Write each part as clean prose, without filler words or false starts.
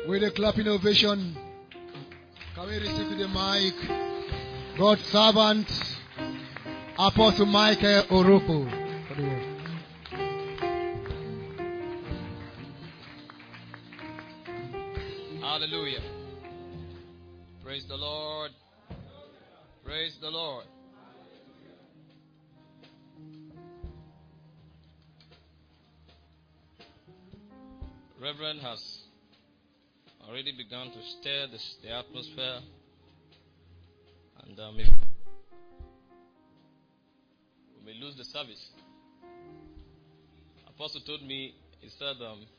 With a clapping ovation, can we receive the mic? God's servant, Apostle Michael Oroko. Hallelujah. Praise the Lord. Praise the Lord. Reverend has already begun to stir the atmosphere, and we may lose the service. Apostle told me, he said,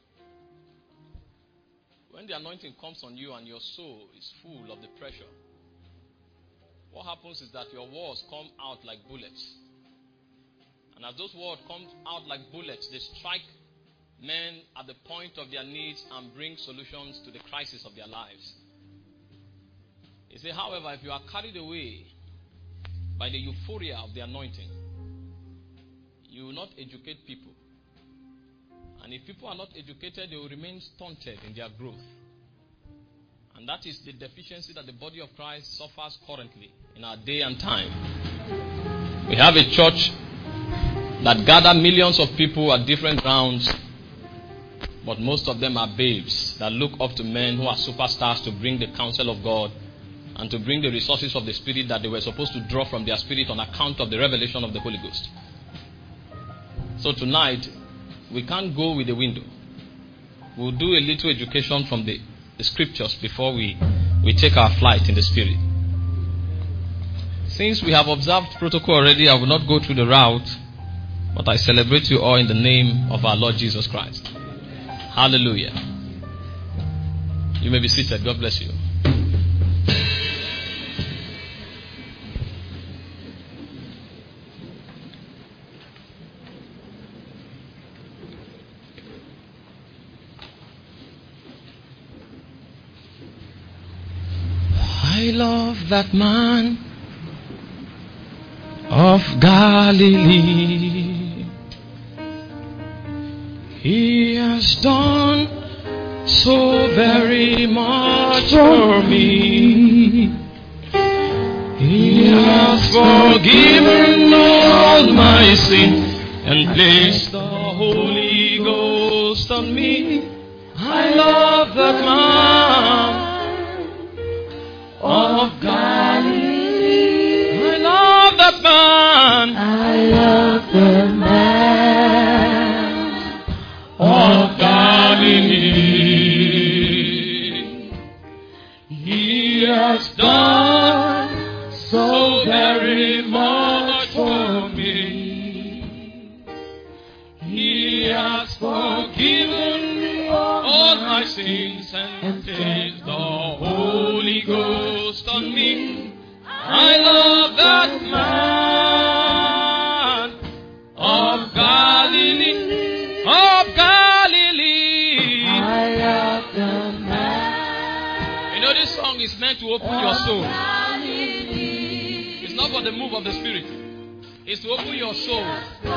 when the anointing comes on you and your soul is full of the pressure, what happens is that your words come out like bullets. And as those words come out like bullets, they strike men at the point of their needs and bring solutions to the crisis of their lives. He said, however, if you are carried away by the euphoria of the anointing, you will not educate people. And if people are not educated, they will remain stunted in their growth. And that is the deficiency that the body of Christ suffers currently in our day and time. We have a church that gather millions of people at different grounds, but most of them are babes that look up to men who are superstars to bring the counsel of God and to bring the resources of the Spirit that they were supposed to draw from their spirit on account of the revelation of the Holy Ghost. So tonight, we can't go with the window. We'll do a little education from the scriptures before we take our flight in the Spirit. Since we have observed protocol already, I will not go through the route, but I celebrate you all in the name of our Lord Jesus Christ. Hallelujah. You may be seated. God bless you. I love that man of Galilee. He has done so very much for me. He has forgiven all my sins and placed the Holy Ghost on me. I love that man of Galilee. I love that man. I love the man of Galilee. He has done so very much for me. He has forgiven me all my sins and placed the Holy Ghost on me. I love that man of Galilee, of Galilee. I love the man. You know, this song is meant to open your soul. It's not for the move of the Spirit. It's to open your soul.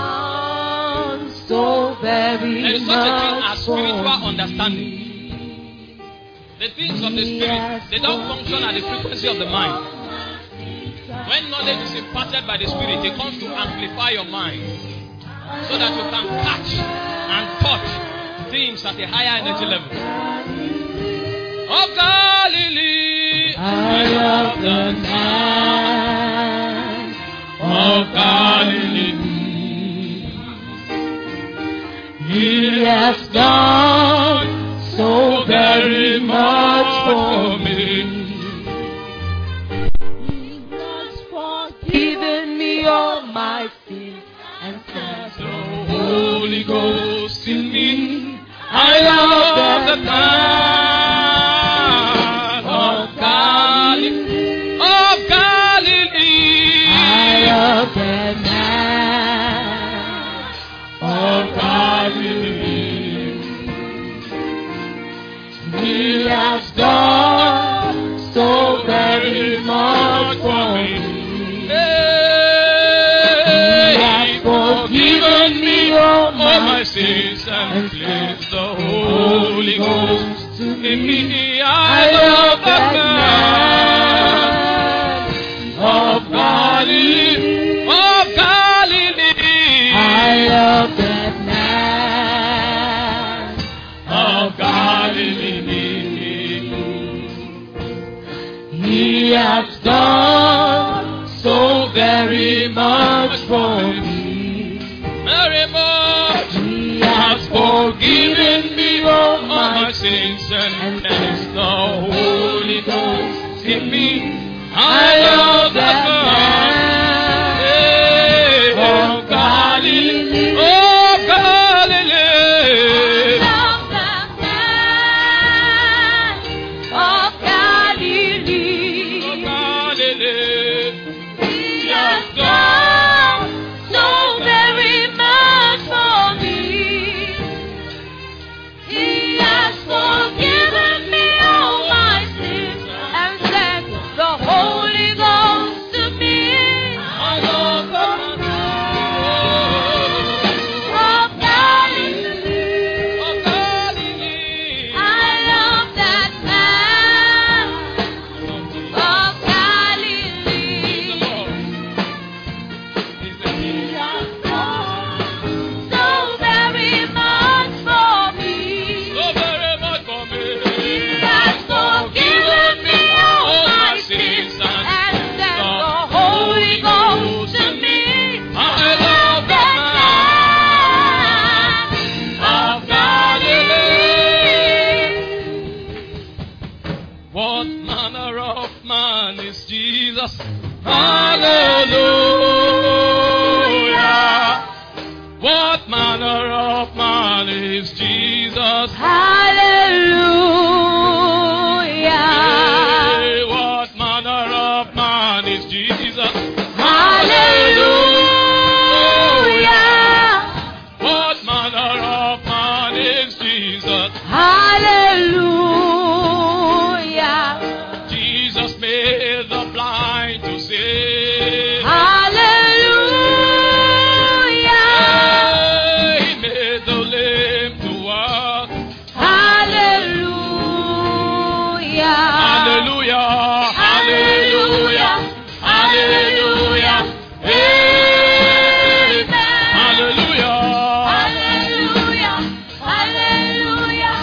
So very there is such a thing as spiritual understanding. The things of the Spirit, they don't function at the frequency of the mind. When knowledge is imparted by the Spirit, it comes to amplify your mind so that you can catch and touch things at a higher energy level. Of Galilee, I love the man of Galilee. He has done so very much for me. He has forgiven me all my sins and placed the Holy Ghost in me. I love the man of Galilee. Of Galilee. I love the man of Galilee. He has done so very much for me. He has forgiven me all my sins and placed the Holy Ghost in me. I love that man of Galilee. Of Galilee. I love that man of Galilee. He has done so very much for me. Very much. He has forgiven me all my sins and cleansed the Holy Ghost in me. I love that man of Galilee. Oh, Galilee. I love that man of Galilee. Oh, Galilee. He has done so very much for me. He has forgiven me all my sins and sent the Holy Ghost to me. I love the Of Galilee. of Galilee. I love that man of Galilee. He has done so very much for me. So very much for me. He has forgiven me all my sins and sent the Holy Ghost to me. I love that Of Galilee. What manner of man is Jesus? Hallelujah. What manner of man is Jesus? Hallelujah. Hey, what manner of man is Jesus? Hallelujah. What manner of man is Jesus? Hallelujah. Jesus made the blind to see. Hallelujah. He made the lame to walk. Hallelujah. Hallelujah. Hallelujah. Hallelujah. Amen. Hallelujah. Hallelujah. Hallelujah.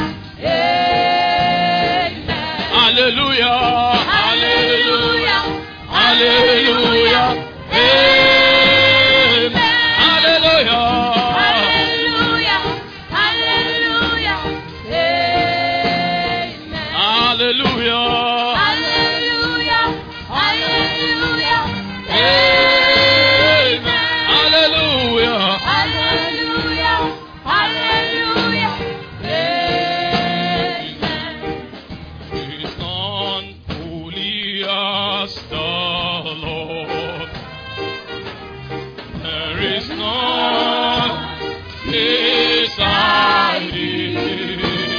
Amen. Hallelujah. Hallelujah. Hallelujah. Amen. Hallelujah. Hallelujah. Hallelujah. Amen. Hallelujah. Hallelujah. Hallelujah. Amen. Hallelujah. Hallelujah. Hallelujah. Amen. There is none holy as the Lord. There is none beside Him.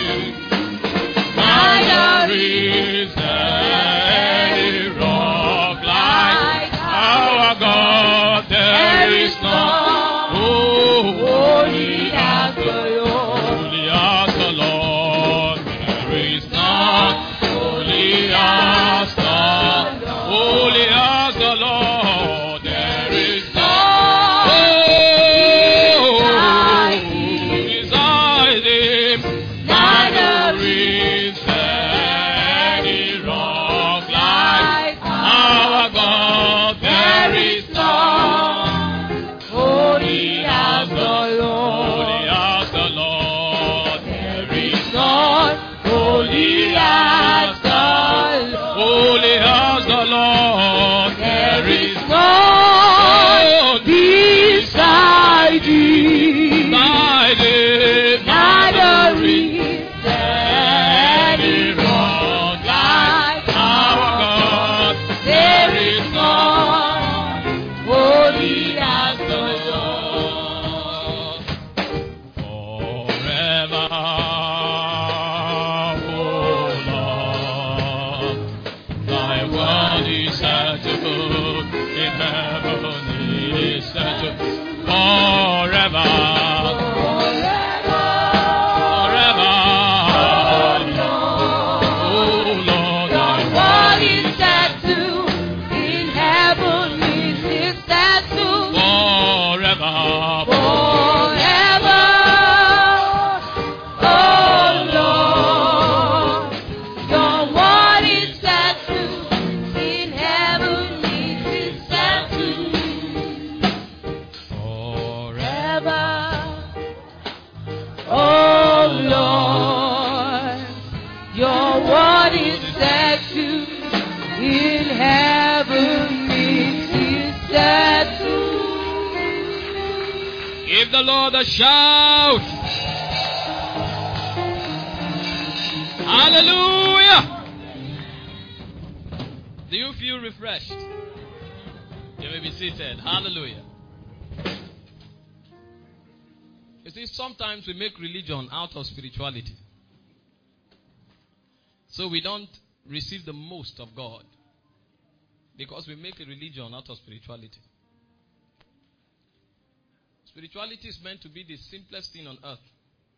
Neither is any rock like our God. There is none holy as the holy as the Lord. There is none holy as the Lord. There is none beside Him. Neither is any rock like our God. There is none Holy as the holy Lord. as the Lord. There is Lord, holy as the Lord. holy as the Lord. There is none beside thee. beside Him. Neither is any any rock like our God. There is none holy as the Lord. Forever, O Lord, Thy word is settled in heaven, is settled forever. Forever, Your word is settled in heaven. It is settled. Give the Lord a shout. Hallelujah. Do you feel refreshed? You may be seated. Hallelujah. You see, sometimes we make religion out of spirituality. So we don't receive the most of God. Because we make a religion out of spirituality. Spirituality is meant to be the simplest thing on earth.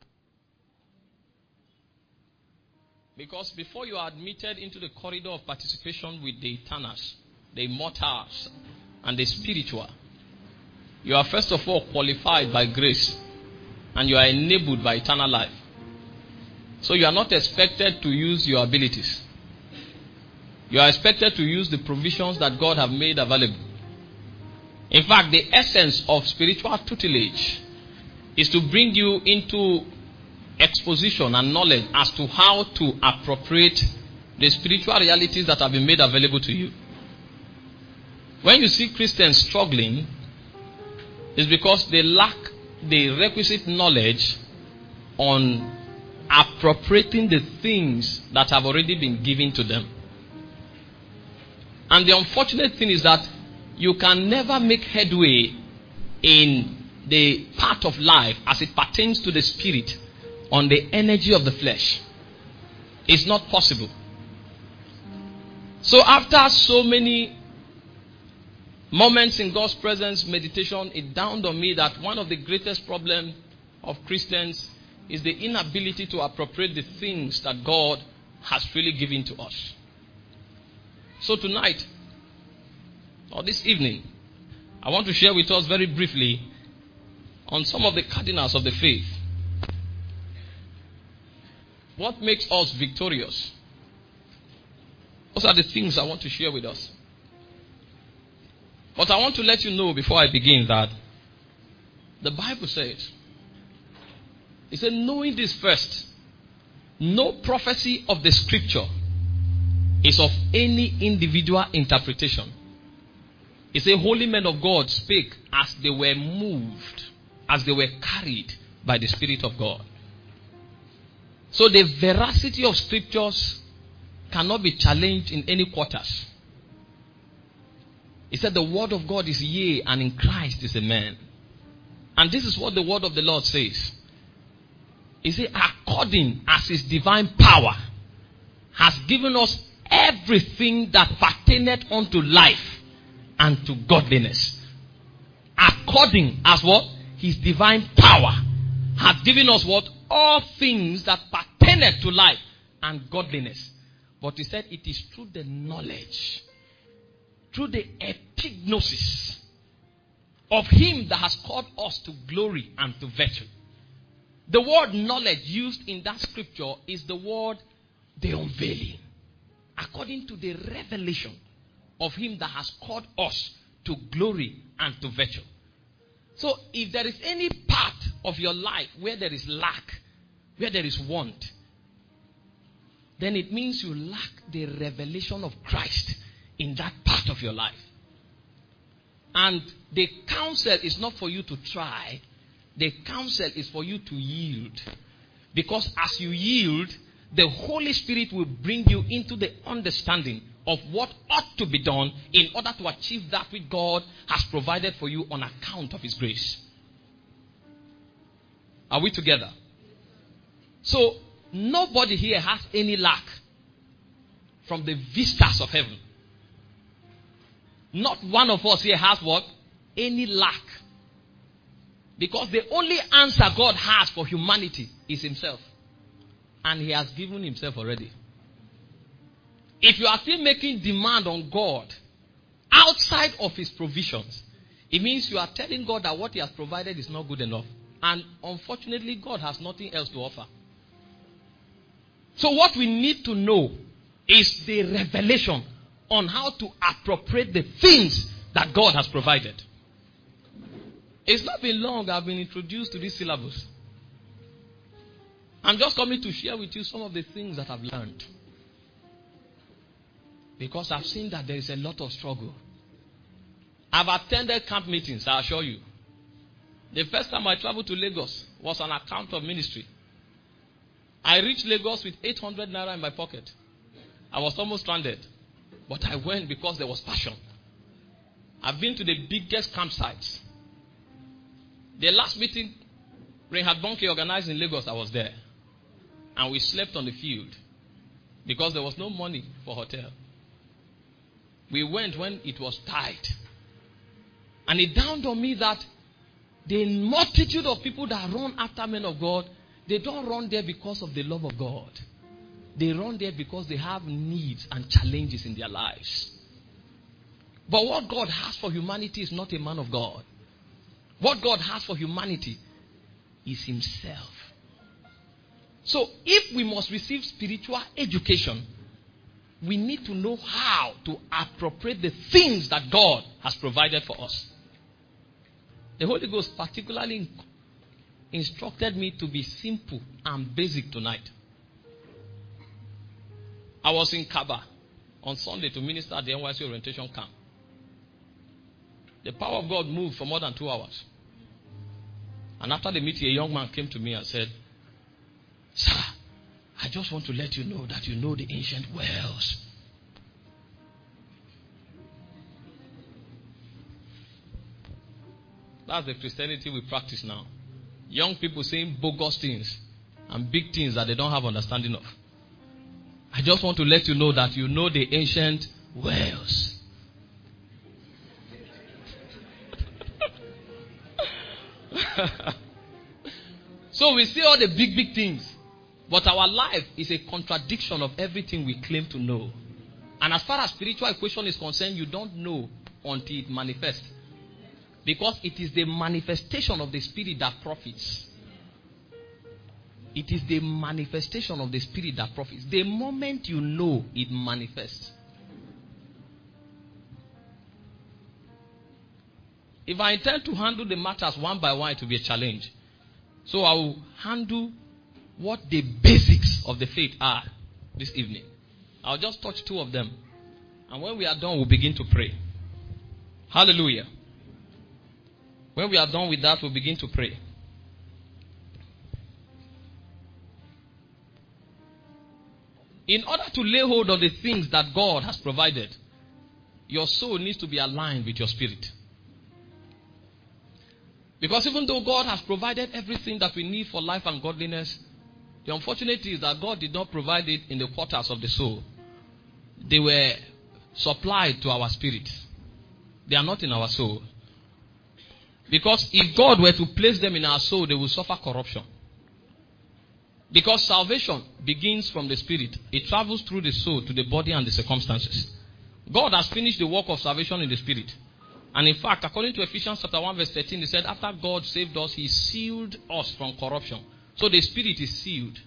Because before you are admitted into the corridor of participation with the eternals, the immortals, and the spiritual, you are first of all qualified by grace. And you are enabled by eternal life. So you are not expected to use your abilities. You are expected to use the provisions that God have made available. In fact, the essence of spiritual tutelage is to bring you into exposition and knowledge as to how to appropriate the spiritual realities that have been made available to you. When you see Christians struggling, it's because they lack the requisite knowledge on appropriating the things that have already been given to them. And the unfortunate thing is that you can never make headway in the part of life as it pertains to the spirit on the energy of the flesh. It's not possible. So after so many moments in God's presence, meditation, it dawned on me that one of the greatest problems of Christians is the inability to appropriate the things that God has freely given to us. So tonight, or this evening, I want to share with us very briefly on some of the cardinals of the faith. What makes us victorious? Those are the things I want to share with us. But I want to let you know before I begin that the Bible says, it said, knowing this first, no prophecy of the scripture is of any individual interpretation. It said, holy men of God spake as they were moved, as they were carried by the Spirit of God. So the veracity of scriptures cannot be challenged in any quarters. He said the word of God is yea, and in Christ is amen. And this is what the word of the Lord says. He said, according as his divine power has given us everything that pertaineth unto life and to godliness. According as what? His divine power has given us what? All things that pertaineth to life and godliness. But he said it is through the knowledge, through the epignosis of him that has called us to glory and to virtue. The word knowledge used in that scripture is the word the unveiling. According to the revelation of him that has called us to glory and to virtue. So if there is any part of your life where there is lack, where there is want, then it means you lack the revelation of Christ in that part of your life. And the counsel is not for you to try. The counsel is for you to yield. Because as you yield, the Holy Spirit will bring you into the understanding of what ought to be done in order to achieve that which God has provided for you on account of his grace. Are we together? So, nobody here has any lack from the vistas of heaven. Not one of us here has what? Any lack. Because the only answer God has for humanity is himself. And he has given himself already. If you are still making demand on God outside of his provisions, it means you are telling God that what he has provided is not good enough. And unfortunately, God has nothing else to offer. So what we need to know is the revelation on how to appropriate the things that God has provided. It's not been long I've been introduced to this syllabus. I'm just coming to share with you some of the things that I've learned. Because I've seen that there is a lot of struggle. I've attended camp meetings, I assure you. The first time I traveled to Lagos was on account of ministry. I reached Lagos with 800 naira in my pocket. I was almost stranded. But I went because there was passion. I've been to the biggest campsites. The last meeting Reinhard Bonnke organized in Lagos, I was there. And we slept on the field because there was no money for hotel. We went when it was tight. And it dawned on me that the multitude of people that run after men of God, they don't run there because of the love of God. They run there because they have needs and challenges in their lives. But what God has for humanity is not a man of God. What God has for humanity is himself. So if we must receive spiritual education, we need to know how to appropriate the things that God has provided for us. The Holy Ghost particularly instructed me to be simple and basic tonight. I was in Kaba on Sunday to minister at the NYC orientation camp. The power of God moved for more than 2 hours. And after the meeting, a young man came to me and said, "Sir, I just want to let you know that you know the ancient wells." That's the Christianity we practice now. Young people saying bogus things and big things that they don't have understanding of. I just want to let you know that you know the ancient wells. So we see all the big things. But our life is a contradiction of everything we claim to know. And as far as spiritual equation is concerned, you don't know until it manifests. Because it is the manifestation of the Spirit that profits. It is the manifestation of the Spirit that profits. The moment you know, it manifests. If I intend to handle the matters one by one, it will be a challenge. So I will handle what the basics of the faith are this evening. I'll just touch 2 of them. And when we are done, we'll begin to pray. Hallelujah. When we are done with that, we'll begin to pray. In order to lay hold of the things that God has provided, your soul needs to be aligned with your spirit. Because even though God has provided everything that we need for life and godliness, the unfortunate is that God did not provide it in the quarters of the soul. They were supplied to our spirit. They are not in our soul. Because if God were to place them in our soul, they will suffer corruption. Because salvation begins from the spirit. It travels through the soul to the body and the circumstances. God has finished the work of salvation in the spirit. And in fact, according to Ephesians chapter 1 verse 13, he said, after God saved us, he sealed us from corruption. So the spirit is sealed.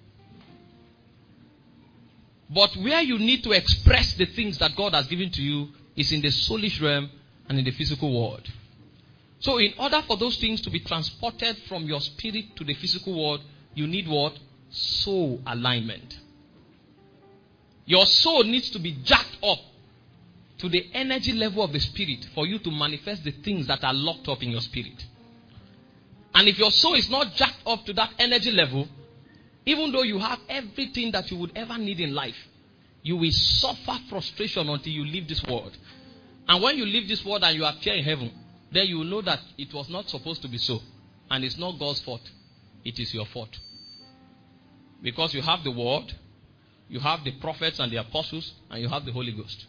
But where you need to express the things that God has given to you is in the soulish realm and in the physical world. So in order for those things to be transported from your spirit to the physical world, you need what? Soul alignment. Your soul needs to be jacked up to the energy level of the spirit for you to manifest the things that are locked up in your spirit. And if your soul is not jacked up to that energy level, even though you have everything that you would ever need in life, you will suffer frustration until you leave this world. And when you leave this world and you appear in heaven, then you will know that it was not supposed to be so. And it's not God's fault. It is your fault. Because you have the word, you have the prophets and the apostles, and you have the Holy Ghost.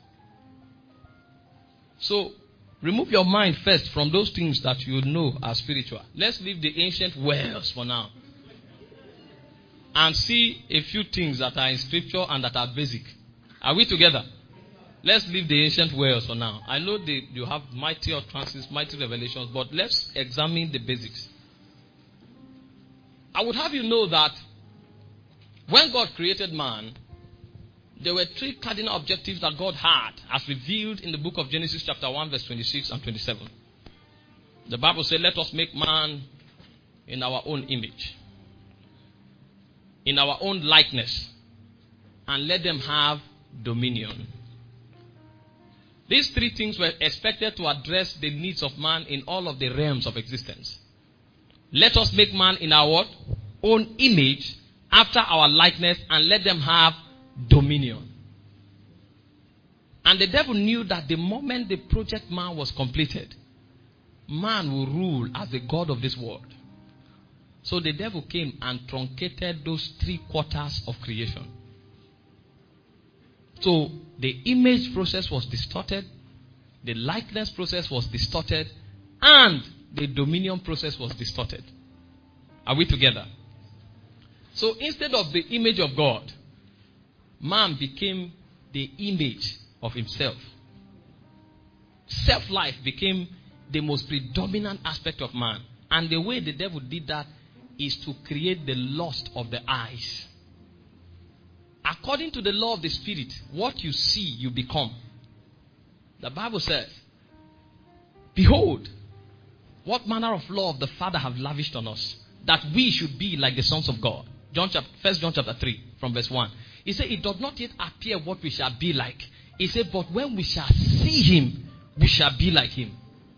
So, remove your mind first from those things that you know are spiritual. Let's leave the ancient wells for now. And see a few things that are in scripture and that are basic. Are we together? Let's leave the ancient wells for now. I know you have mighty utterances, mighty revelations, but let's examine the basics. I would have you know that when God created man, there were 3 cardinal objectives that God had as revealed in the book of Genesis chapter 1 verse 26 and 27. The Bible said, let us make man in our own image. in our own likeness, and let them have dominion. These three things were expected to address the needs of man in all of the realms of existence. Let us make man in our what? Own image, after our likeness, and let them have dominion. And the devil knew that the moment the project man was completed, man will rule as the God of this world. So the devil came and truncated those 3/4 of creation. So the image process was distorted, the likeness process was distorted, and the dominion process was distorted. Are we together? So instead of the image of God, man became the image of himself. Self-life became the most predominant aspect of man. And the way the devil did that is to create the lust of the eyes. According to the law of the Spirit, what you see, you become. The Bible says, behold, what manner of love the Father have lavished on us, that we should be like the sons of God. 1 John chapter 3, from verse 1. He said, it does not yet appear what we shall be like. He said, but when we shall see him, we shall be like him.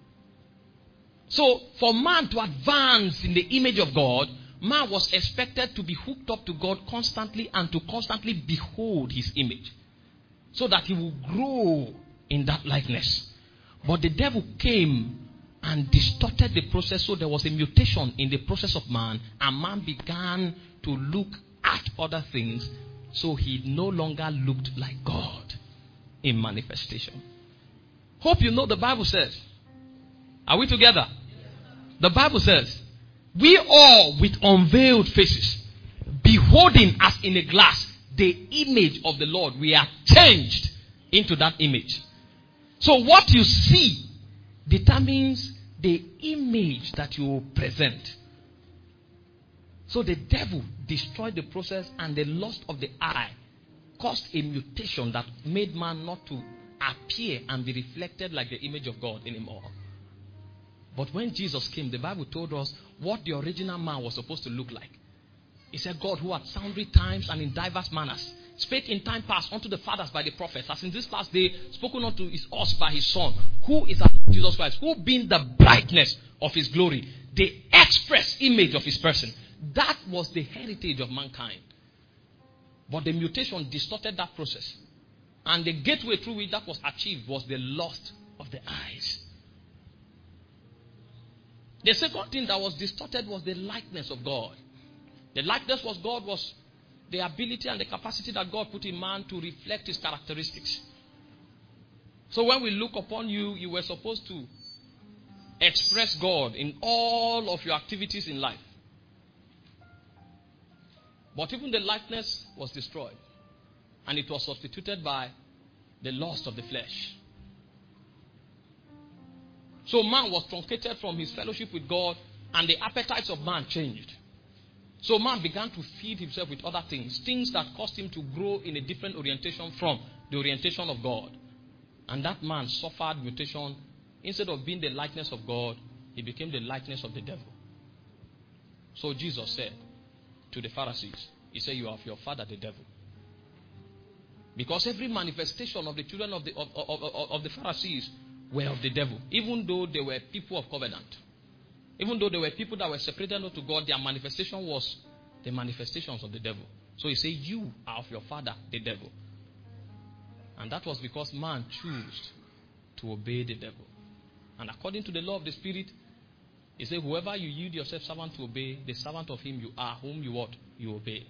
So, for man to advance in the image of God, man was expected to be hooked up to God constantly and to constantly behold his image, so that he will grow in that likeness. But the devil came and distorted the process, so there was a mutation in the process of man, and man began to look at other things, so he no longer looked like God in manifestation. Hope you know the Bible says. Are we together? The Bible says, we all with unveiled faces, beholding as in a glass the image of the Lord, we are changed into that image. So what you see determines the image that you will present. So the devil destroyed the process, and the lust of the eye caused a mutation that made man not to appear and be reflected like the image of God anymore. But when Jesus came, the Bible told us what the original man was supposed to look like. He said, God, who at sundry times and in diverse manners spake in time past unto the fathers by the prophets, as in this last day spoken unto us by his Son, who is Jesus Christ, who being the brightness of his glory, the express image of his person. That was the heritage of mankind. But the mutation distorted that process. And the gateway through which that was achieved was the lust of the eyes. The second thing that was distorted was the likeness of God. The likeness of God was the ability and the capacity that God put in man to reflect his characteristics. So when we look upon you, you were supposed to express God in all of your activities in life. But even the likeness was destroyed, and it was substituted by the lust of the flesh. So man was truncated from his fellowship with God, and the appetites of man changed. So man began to feed himself with other things, things that caused him to grow in a different orientation from the orientation of God. And that man suffered mutation. Instead of being the likeness of God, he became the likeness of the devil. So Jesus said to the Pharisees, he said, you are of your father the devil. Because every manifestation of the children of the Pharisees were of the devil. Even though they were people of covenant. Even though they were people that were separated unto God, their manifestation was the manifestations of the devil. So he said, you are of your father the devil. And that was because man chose to obey the devil. And according to the law of the Spirit, he said, whoever you yield yourself servant to obey, the servant of him you are, whom you what? You obey.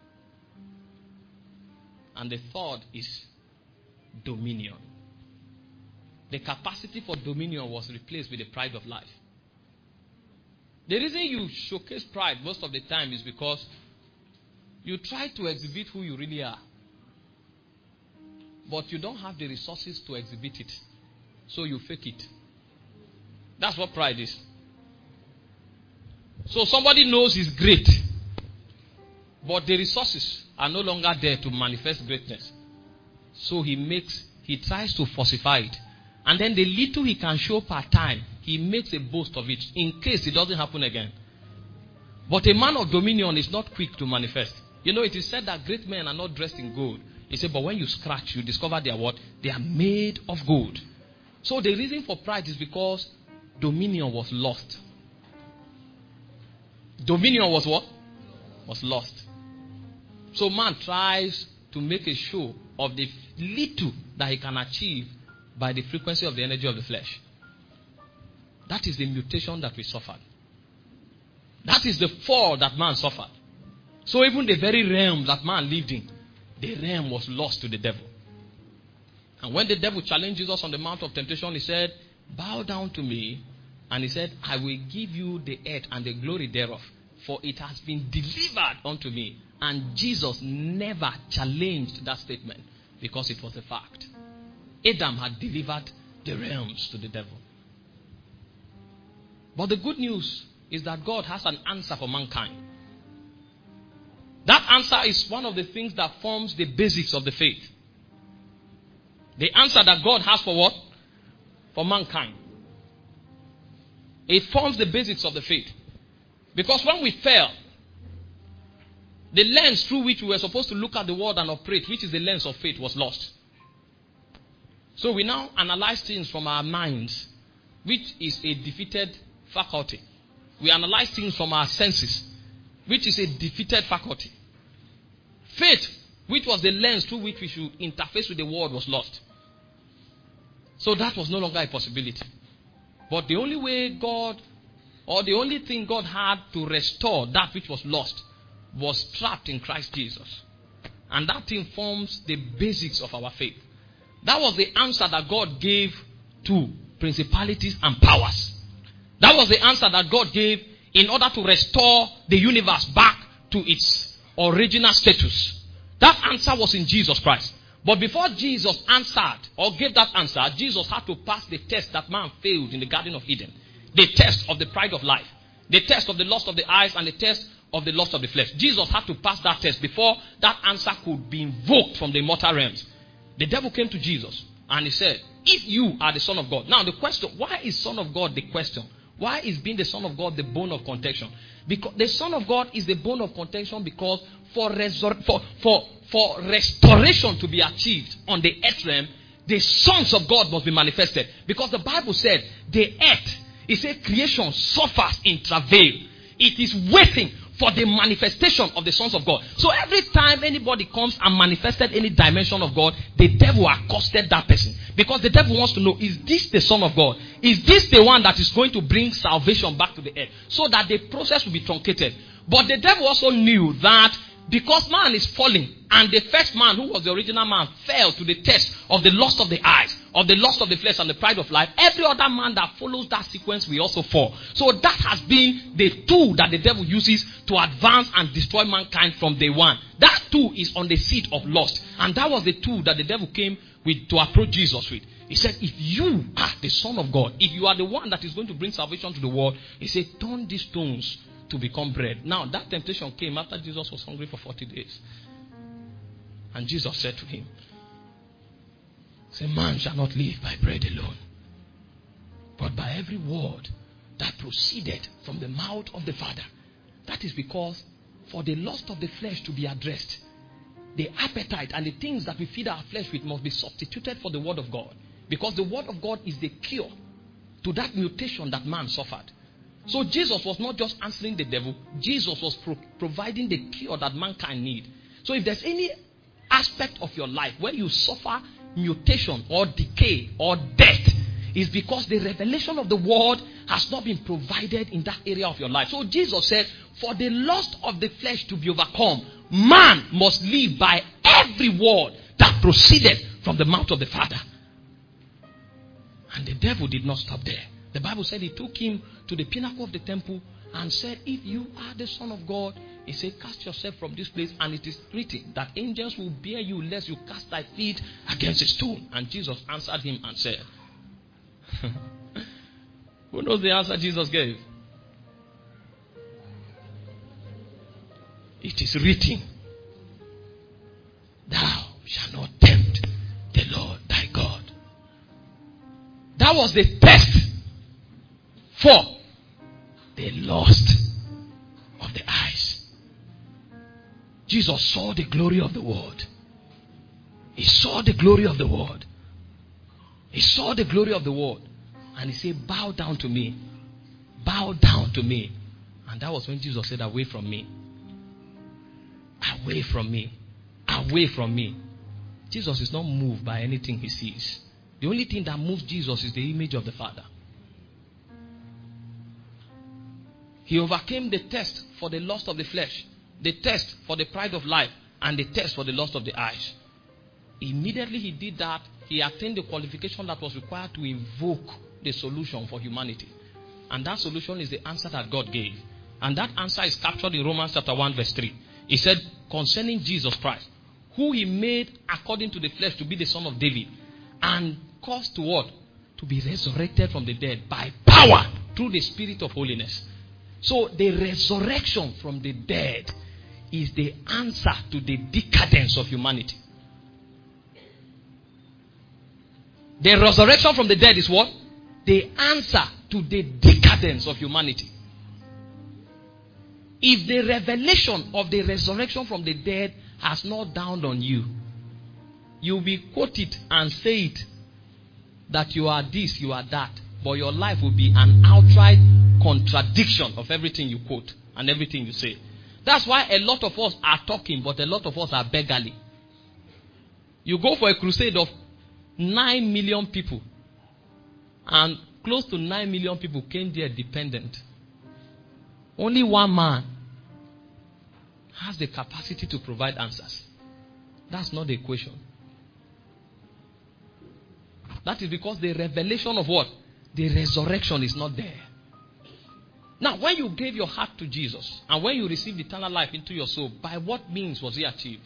And the third is dominion. The capacity for dominion was replaced with the pride of life. The reason you showcase pride most of the time is because you try to exhibit who you really are. But you don't have the resources to exhibit it. So you fake it. That's what pride is. So somebody knows he's great, but the resources are no longer there to manifest greatness. So he tries to falsify it. And then the little he can show per time, he makes a boast of it in case it doesn't happen again. But a man of dominion is not quick to manifest. You know, it is said that great men are not dressed in gold. He said, but when you scratch, you discover they are what? They are made of gold. So the reason for pride is because dominion was lost. Dominion was what? Was lost. So man tries to make a show of the little that he can achieve by the frequency of the energy of the flesh. That is the mutation that we suffered. That is the fall that man suffered. So even the very realm that man lived in, the realm was lost to the devil. And when the devil challenged Jesus on the Mount of Temptation, he said, bow down to me. And he said, I will give you the earth and the glory thereof, for it has been delivered unto me. And Jesus never challenged that statement because it was a fact. Adam had delivered the realms to the devil. But the good news is that God has an answer for mankind. That answer is one of the things that forms the basics of the faith. The answer that God has for what? For mankind. It forms the basics of the faith. Because when we fell, the lens through which we were supposed to look at the world and operate, which is the lens of faith, was lost. So we now analyze things from our minds, which is a defeated faculty. We analyze things from our senses, which is a defeated faculty. Faith, which was the lens through which we should interface with the world, was lost. So that was no longer a possibility. But the only way God, or the only thing God had to restore that which was lost, was trapped in Christ Jesus. And that thing forms the basics of our faith. That was the answer that God gave to principalities and powers. That was the answer that God gave in order to restore the universe back to its original status. That answer was in Jesus Christ. But before Jesus answered or gave that answer, Jesus had to pass the test that man failed in the Garden of Eden. The test of the pride of life. The test of the lust of the eyes and the test of the lust of the flesh. Jesus had to pass that test before that answer could be invoked from the immortal realms. The devil came to Jesus and he said, if you are the Son of God. Now the question, why is Son of God the question? Why is being the Son of God the bone of contention? Because the Son of God is the bone of contention because for restoration to be achieved on the earth realm, the sons of God must be manifested. Because the Bible said the earth, it said creation suffers in travail. It is waiting for the manifestation of the sons of God. So every time anybody comes and manifested any dimension of God, the devil accosted that person. Because the devil wants to know, is this the Son of God? Is this the one that is going to bring salvation back to the earth? So that the process will be truncated. But the devil also knew that because man is falling, and the first man, who was the original man, fell to the test of the lust of the eyes, of the lust of the flesh and the pride of life, every other man that follows that sequence will also fall. So that has been the tool that the devil uses to advance and destroy mankind from day one. That tool is on the seat of lust. And that was the tool that the devil came with to approach Jesus with. He said, if you are the Son of God, if you are the one that is going to bring salvation to the world, he said, turn these stones to become bread. Now that temptation came after Jesus was hungry for 40 days. And Jesus said to him, say, man shall not live by bread alone, but by every word that proceeded from the mouth of the Father. That is because for the lust of the flesh to be addressed, the appetite and the things that we feed our flesh with must be substituted for the word of God. Because the word of God is the cure to that mutation that man suffered. So Jesus was not just answering the devil. Jesus was providing the cure that mankind need. So if there's any aspect of your life where you suffer mutation or decay or death, is because the revelation of the word has not been provided in that area of your life. So Jesus said, for the lust of the flesh to be overcome, man must live by every word that proceeded from the mouth of the Father. And the devil did not stop there. The Bible said he took him to the pinnacle of the temple and said, if you are the Son of God, he said, cast yourself from this place, and it is written that angels will bear you lest you cast thy feet against a stone. And Jesus answered him and said, who knows the answer Jesus gave? It is written, thou shalt not tempt the Lord thy God. That was the test for the lust of the eyes. Jesus saw the glory of the world. He saw the glory of the world. He saw the glory of the world. And he said, bow down to me. Bow down to me. And that was when Jesus said, away from me. Away from me. Away from me. Jesus is not moved by anything he sees. The only thing that moves Jesus is the image of the Father. He overcame the test for the lust of the flesh, the test for the pride of life, and the test for the lust of the eyes. Immediately he did that, he attained the qualification that was required to invoke the solution for humanity. And that solution is the answer that God gave. And that answer is captured in Romans chapter 1 verse 3. He said, concerning Jesus Christ, who he made according to the flesh to be the son of David, and caused to what? To be resurrected from the dead by power through the Spirit of holiness. So the resurrection from the dead is the answer to the decadence of humanity. The resurrection from the dead is what? The answer to the decadence of humanity. If the revelation of the resurrection from the dead has not dawned on you, you will quote it and say it that you are this, you are that, but your life will be an outright contradiction of everything you quote and everything you say. That's why a lot of us are talking, but a lot of us are beggarly. You go for a crusade of 9 million people, and close to 9 million people came there dependent. Only one man has the capacity to provide answers. That's not the equation. That is because the revelation of what? The resurrection is not there. Now, when you gave your heart to Jesus, and when you received eternal life into your soul, by what means was it achieved?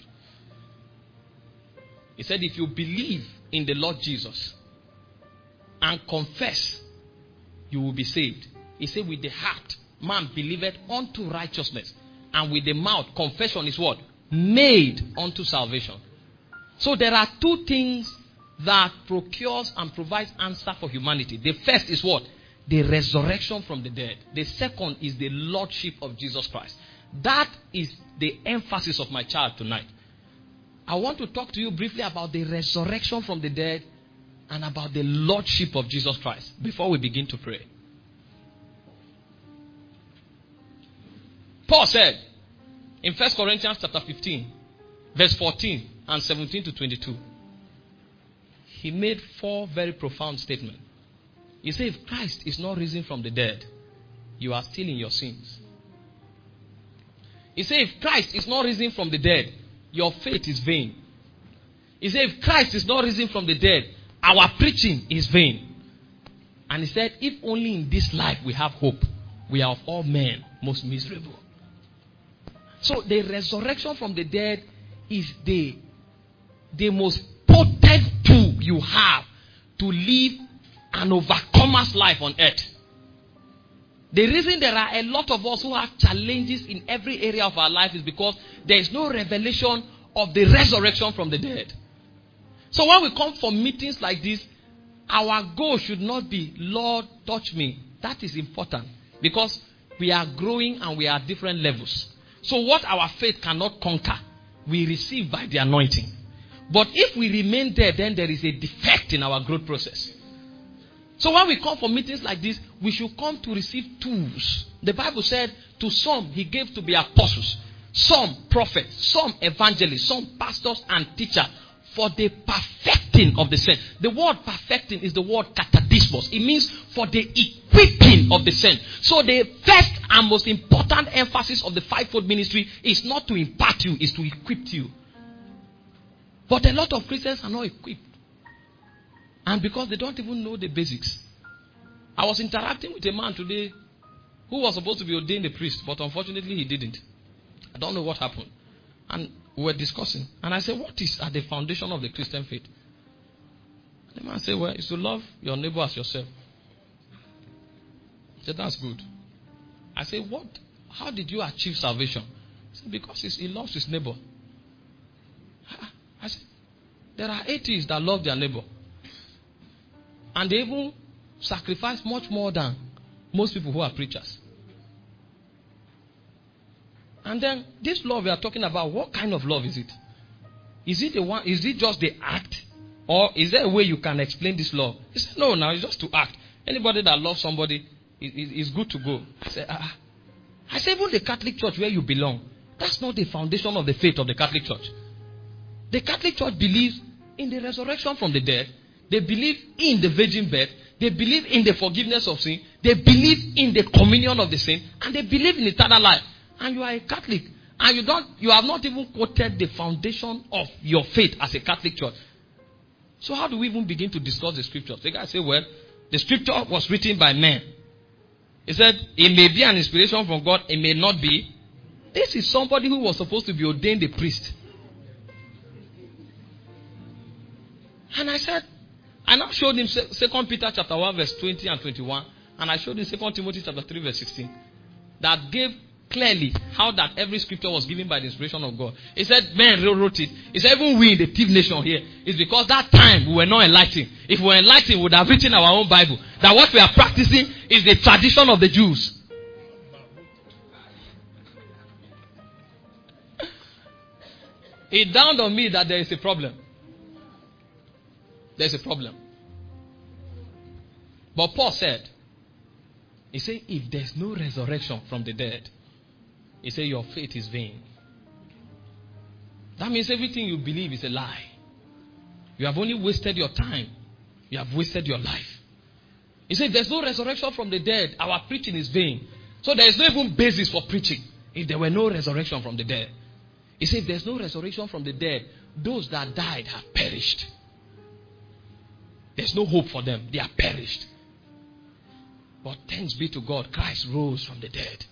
He said, if you believe in the Lord Jesus and confess, you will be saved. He said, with the heart, man believeth unto righteousness, and with the mouth, confession is what? Made unto salvation. So there are two things that procures and provides answer for humanity. The first is what? The resurrection from the dead. The second is the lordship of Jesus Christ. That is the emphasis of my child tonight. I want to talk to you briefly about the resurrection from the dead and about the lordship of Jesus Christ before we begin to pray. Paul said in 1 Corinthians chapter 15, verse 14 and 17 to 22, he made 4 very profound statements. He said, if Christ is not risen from the dead, you are still in your sins. He said, if Christ is not risen from the dead, your faith is vain. He said, if Christ is not risen from the dead, our preaching is vain. And he said, if only in this life we have hope, we are of all men most miserable. So the resurrection from the dead is the most potent tool you have to live an overcomer's life on earth. The reason there are a lot of us who have challenges in every area of our life is because there is no revelation of the resurrection from the dead. So when we come for meetings like this, our goal should not be, Lord, touch me. That is important because we are growing and we are at different levels. So what our faith cannot conquer, we receive by the anointing. But if we remain there, then there is a defect in our growth process. So when we come for meetings like this, we should come to receive tools. The Bible said, to some he gave to be apostles, some prophets, some evangelists, some pastors and teachers for the perfecting of the saints. The word perfecting is the word katadismos. It means for the equipping of the saints. So the first and most important emphasis of the fivefold ministry is not to impart you, is to equip you. But a lot of Christians are not equipped. And because they don't even know the basics. I was interacting with a man today who was supposed to be ordained a priest, but unfortunately he didn't. I don't know what happened. And we were discussing. And I said, what is at the foundation of the Christian faith? The man said, well, it's to love your neighbor as yourself. I said, that's good. I said, what? How did you achieve salvation? He said, because he loves his neighbor. I said, there are atheists that love their neighbor. And they even sacrifice much more than most people who are preachers. And then this love we are talking about, what kind of love is it? Is it just the act? Or is there a way you can explain this love? He said, no, now it's just to act. Anybody that loves somebody is good to go. I said, even the Catholic Church where you belong, that's not the foundation of the faith of the Catholic Church. The Catholic Church believes in the resurrection from the dead. They believe in the virgin birth. They believe in the forgiveness of sin. They believe in the communion of the saints. And they believe in eternal life. And you are a Catholic. And you have not even quoted the foundation of your faith as a Catholic Church. So how do we even begin to discuss the scriptures? The guy said, well, the scripture was written by men. He said, it may be an inspiration from God, it may not be. This is somebody who was supposed to be ordained a priest. And I said, I now showed him 2 Peter chapter 1 verse 20 and 21. And I showed him 2 Timothy chapter 3 verse 16. That gave clearly how that every scripture was given by the inspiration of God. He said, men wrote it. He said, even we in the thief nation here, it's because that time we were not enlightened. If we were enlightened, we would have written our own Bible. That what we are practicing is the tradition of the Jews. It dawned on me that there is a problem. There's a problem. But Paul said, he said, if there's no resurrection from the dead, he said, your faith is vain. That means everything you believe is a lie. You have only wasted your time. You have wasted your life. He said, if there's no resurrection from the dead, our preaching is vain. So there is no even basis for preaching if there were no resurrection from the dead. He said, if there's no resurrection from the dead, those that died have perished. There's no hope for them. They are perished. But thanks be to God, Christ rose from the dead.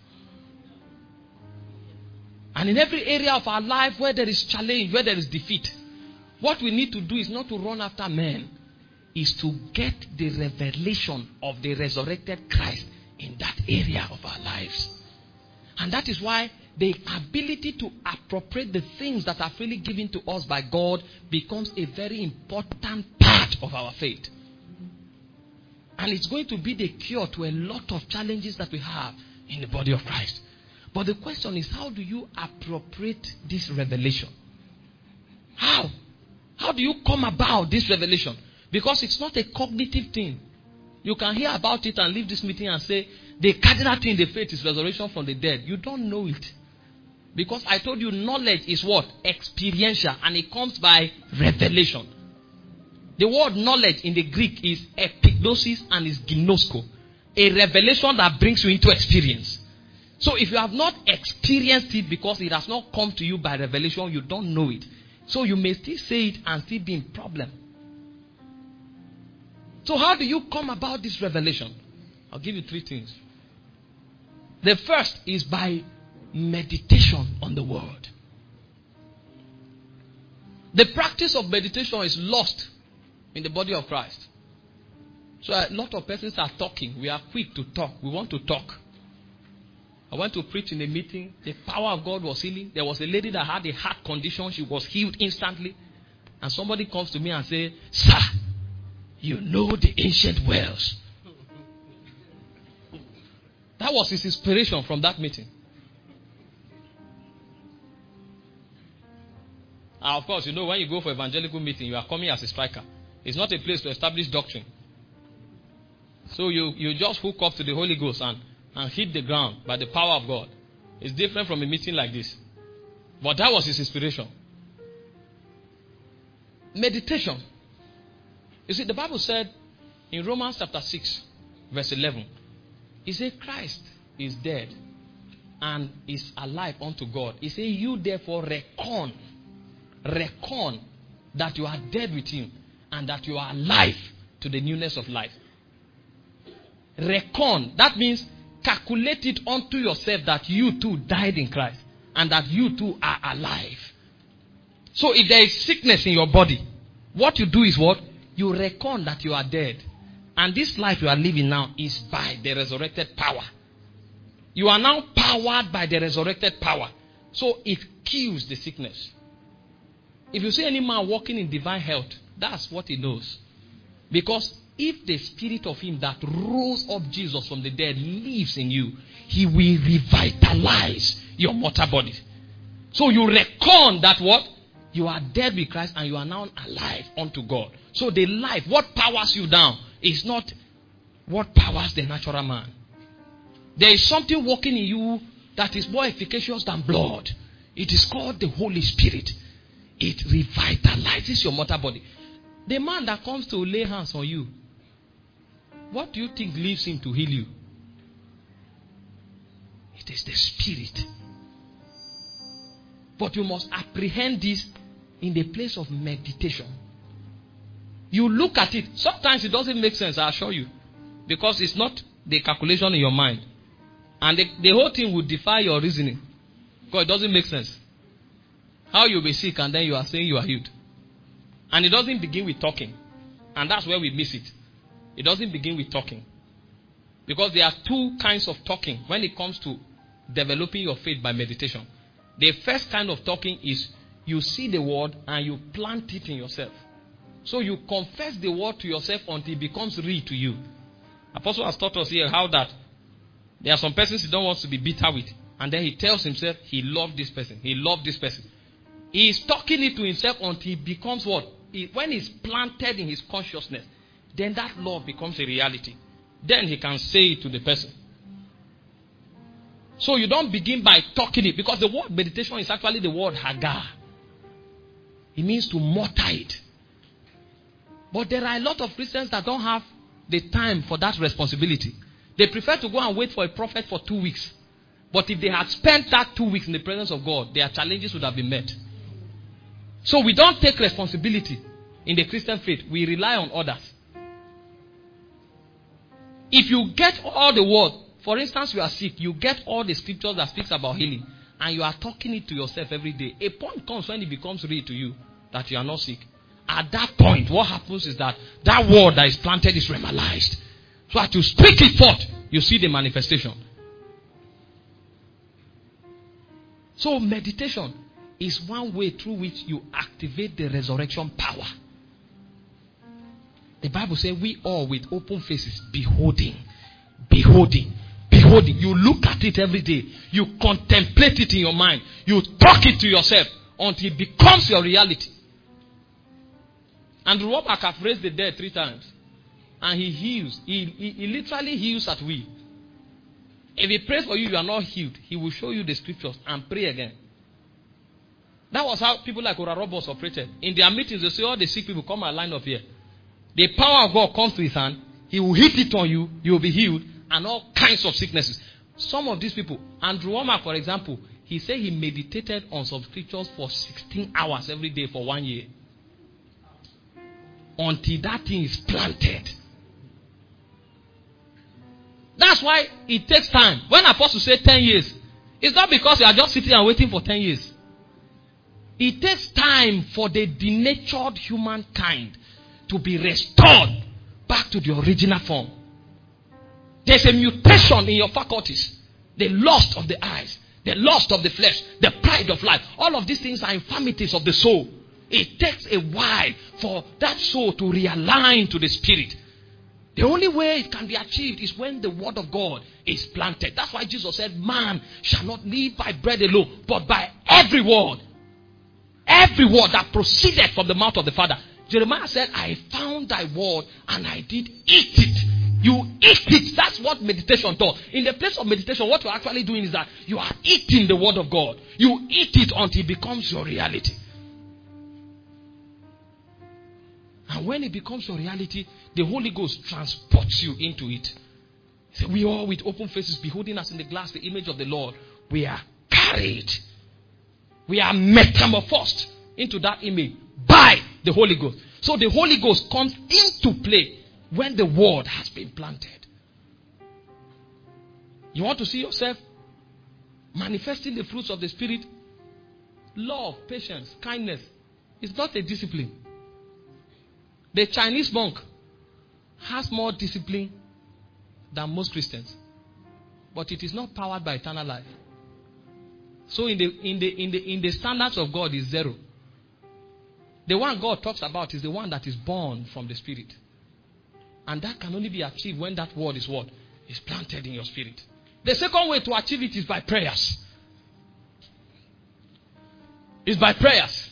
And in every area of our life where there is challenge, where there is defeat, what we need to do is not to run after men, is to get the revelation of the resurrected Christ in that area of our lives. And that is why the ability to appropriate the things that are freely given to us by God becomes a very important part of our faith. And it's going to be the cure to a lot of challenges that we have in the body of Christ. But the question is, how do you appropriate this revelation? How? How do you come about this revelation? Because it's not a cognitive thing. You can hear about it and leave this meeting and say, the cardinal thing in the faith is resurrection from the dead. You don't know it. Because I told you knowledge is what? Experiential. And it comes by revelation. The word knowledge in the Greek is epignosis and is ginosko. A revelation that brings you into experience. So if you have not experienced it because it has not come to you by revelation, you don't know it. So you may still say it and still be in problem. So how do you come about this revelation? I'll give you 3 things. The first is by meditation on the word. The practice of meditation is lost in the body of Christ. So a lot of persons are talking. We are quick to talk. We want to talk. I went to preach in a meeting. The power of God was healing. There was a lady that had a heart condition. She was healed instantly. And somebody comes to me and says, "Sir, you know the ancient wells." That was his inspiration from that meeting. And of course, you know, when you go for evangelical meeting, you are coming as a striker. It's not a place to establish doctrine. So you just hook up to the Holy Ghost and hit the ground by the power of God. It's different from a meeting like this. But that was his inspiration. Meditation. You see, the Bible said in Romans chapter 6, verse 11, it said Christ is dead and is alive unto God. He said, you therefore reckon that you are dead with him and that you are alive to the newness of life. Reckon, that means calculate it unto yourself that you too died in Christ and that you too are alive. So if there is sickness in your body, what you do is what? You reckon that you are dead. And this life you are living now is by the resurrected power. You are now powered by the resurrected power. So it kills the sickness. If you see any man walking in divine health, that's what he knows. Because if the spirit of him that rose up Jesus from the dead lives in you, he will revitalize your mortal body. So you reckon that what? You are dead with Christ and you are now alive unto God. So the life, what powers you down is not what powers the natural man. There is something working in you that is more efficacious than blood. It is called the Holy Spirit. It revitalizes your mortal body. The man that comes to lay hands on you, what do you think leaves him to heal you? It is the Spirit. But you must apprehend this in the place of meditation. You look at it. Sometimes it doesn't make sense, I assure you. Because it's not the calculation in your mind. And the whole thing will defy your reasoning. Because it doesn't make sense. How you'll be sick and then you are saying you are healed. And it doesn't begin with talking. And that's where we miss it. It doesn't begin with talking. Because there are two kinds of talking when it comes to developing your faith by meditation. The first kind of talking is you see the word and you plant it in yourself. So you confess the word to yourself until it becomes real to you. Apostle has taught us here how that there are some persons he don't want to be bitter with. And then he tells himself he loved this person. He loved this person. He is talking it to himself until it becomes what? When it's planted in his consciousness, then that love becomes a reality. Then he can say it to the person. So you don't begin by talking it, because the word meditation is actually the word hagar. It means to mutter it. But there are a lot of Christians that don't have the time for that responsibility. They prefer to go and wait for a prophet for 2 weeks. But if they had spent that 2 weeks in the presence of God, their challenges would have been met. So we don't take responsibility in the Christian faith. We rely on others. If you get all the word, for instance, you are sick, you get all the scriptures that speaks about healing, and you are talking it to yourself every day. A point comes when it becomes real to you that you are not sick. At that point, what happens is that that word that is planted is realized. So as you speak it forth, you see the manifestation. So meditation is one way through which you activate the resurrection power. The Bible says we all with open faces, beholding. You look at it every day. You contemplate it in your mind. You talk it to yourself until it becomes your reality. Andrew Wommack has raised the dead 3 times. And he heals. He literally heals at will. If he prays for you, you are not healed. He will show you the scriptures and pray again. That was how people like Ora Roberts operated. In their meetings, they say all the sick people come and line up here. The power of God comes to his hand. He will hit it on you. You will be healed. And all kinds of sicknesses. Some of these people, Andrew Wommack, for example, he said he meditated on some scriptures for 16 hours every day for 1 year. Until that thing is planted. That's why it takes time. When apostles say 10 years, it's not because you are just sitting and waiting for 10 years. It takes time for the denatured humankind to be restored back to the original form. There's a mutation in your faculties. The lust of the eyes, the lust of the flesh, the pride of life. All of these things are infirmities of the soul. It takes a while for that soul to realign to the spirit. The only way it can be achieved is when the word of God is planted. That's why Jesus said, man shall not live by bread alone, but by every word. Every word that proceeded from the mouth of the Father. Jeremiah said, I found thy word and I did eat it. You eat it. That's what meditation does. In the place of meditation, what you're actually doing is that you are eating the word of God. You eat it until it becomes your reality. And when it becomes your reality, the Holy Ghost transports you into it. So we all with open faces beholding us in the glass, the image of the Lord. We are carried. We are metamorphosed into that image by the Holy Ghost. So the Holy Ghost comes into play when the word has been planted. You want to see yourself manifesting the fruits of the Spirit? Love, patience, kindness. It's not a discipline. The Chinese monk has more discipline than most Christians. But it is not powered by eternal life. So in the standards of God is 0. The one God talks about is the one that is born from the Spirit. And that can only be achieved when that word is what? Is planted in your spirit. The second way to achieve it is by prayers. It's by prayers.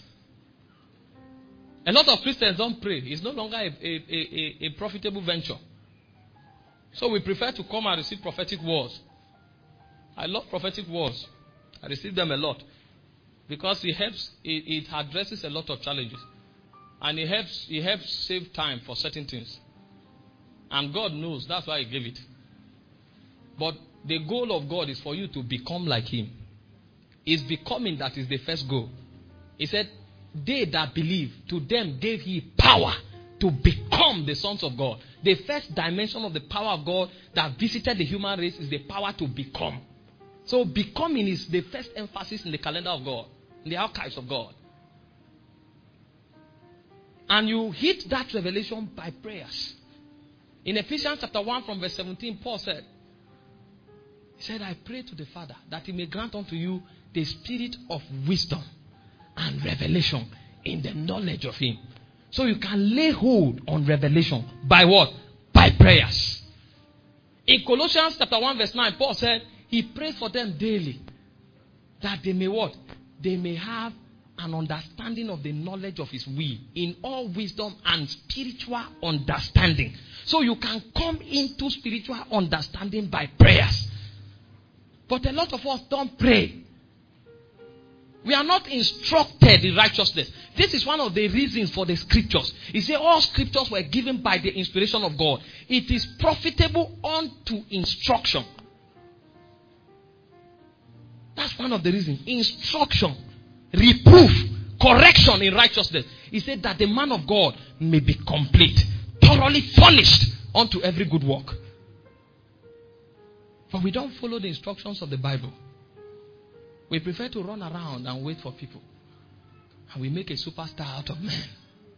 A lot of Christians don't pray. It's no longer a profitable venture. So we prefer to come and receive prophetic words. I love prophetic words. I receive them a lot. Because it addresses a lot of challenges. And it helps save time for certain things. And God knows, that's why He gave it. But the goal of God is for you to become like Him. It's becoming that is the first goal. He said, they that believe, to them gave He power to become the sons of God. The first dimension of the power of God that visited the human race is the power to become. So becoming is the first emphasis in the calendar of God, in the archives of God. And you hit that revelation by prayers. In Ephesians chapter 1 from verse 17, Paul said, he said, I pray to the Father that He may grant unto you the spirit of wisdom and revelation in the knowledge of Him. So you can lay hold on revelation by what? By prayers. In Colossians chapter 1 verse 9, Paul said, he prayed for them daily that they may what? They may have an understanding of the knowledge of His will in all wisdom and spiritual understanding. So you can come into spiritual understanding by prayers. But a lot of us don't pray. We are not instructed in righteousness. This is one of the reasons for the scriptures. He said all scriptures were given by the inspiration of God. It is profitable unto instruction. That's one of the reasons. Instruction, reproof, correction in righteousness. He said that the man of God may be complete, thoroughly furnished unto every good work. But we don't follow the instructions of the Bible. We prefer to run around and wait for people. And we make a superstar out of men.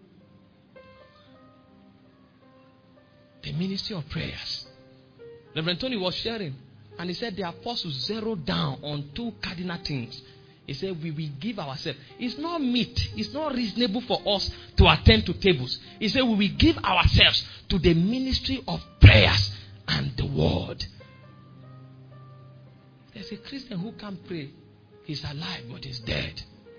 The ministry of prayers. Reverend Tony was sharing. And he said the apostles zeroed down on two cardinal things. He said we will give ourselves. It's not meet. It's not reasonable for us to attend to tables. He said we will give ourselves to the ministry of prayers and the word. There's a Christian who can't pray. He's alive, but he's dead.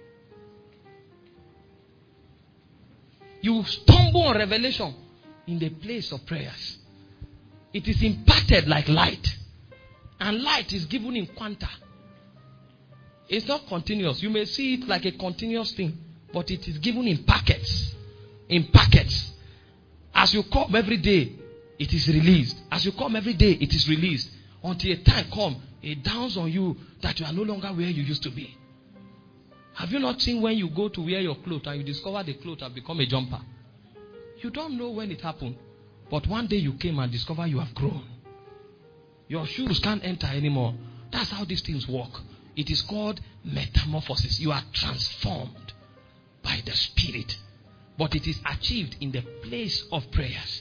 You stumble on revelation in the place of prayers. It is imparted like light. And light is given in quanta. It's not continuous. You may see it like a continuous thing, but it is given in packets. In packets. As you come every day, it is released. As you come every day, it is released. Until a time comes, it dawns on you that you are no longer where you used to be. Have you not seen when you go to wear your clothes and you discover the clothes have become a jumper? You don't know when it happened. But one day you came and discovered you have grown. Your shoes can't enter anymore. That's how these things work. It is called metamorphosis. You are transformed by the Spirit. But it is achieved in the place of prayers.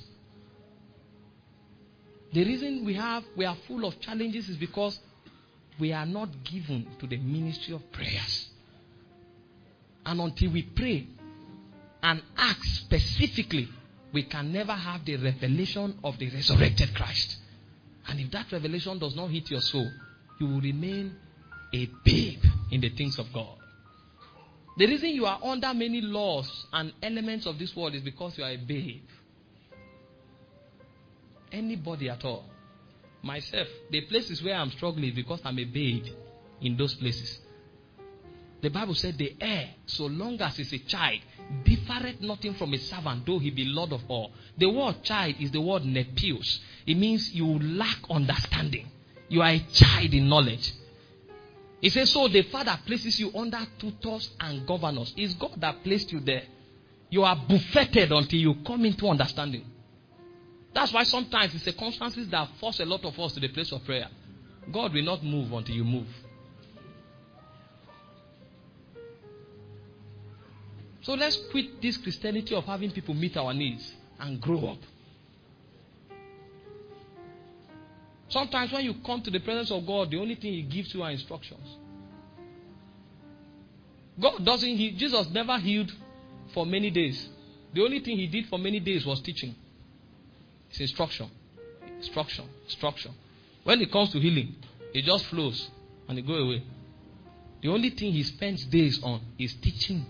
The reason we are full of challenges is because we are not given to the ministry of prayers. And until we pray and act specifically, we can never have the revelation of the resurrected Christ. And if that revelation does not hit your soul, you will remain a babe in the things of God. The reason you are under many laws and elements of this world is because you are a babe. Anybody at all. Myself, the places where I'm struggling is because I'm a babe in those places. The Bible said the heir, so long as he's a child, differeth nothing from a servant, though he be Lord of all. The word child is the word nepios. It means you lack understanding. You are a child in knowledge. It says, so the Father places you under tutors and governors. It's God that placed you there. You are buffeted until you come into understanding. That's why sometimes it's circumstances that force a lot of us to the place of prayer. God will not move until you move. So let's quit this Christianity of having people meet our needs and grow up. Sometimes when you come to the presence of God, the only thing He gives you are instructions. God doesn't heal. Jesus never healed for many days. The only thing He did for many days was teaching. It's instruction. Instruction. Instruction. When it comes to healing, it just flows and it goes away. The only thing he spends days on is teaching.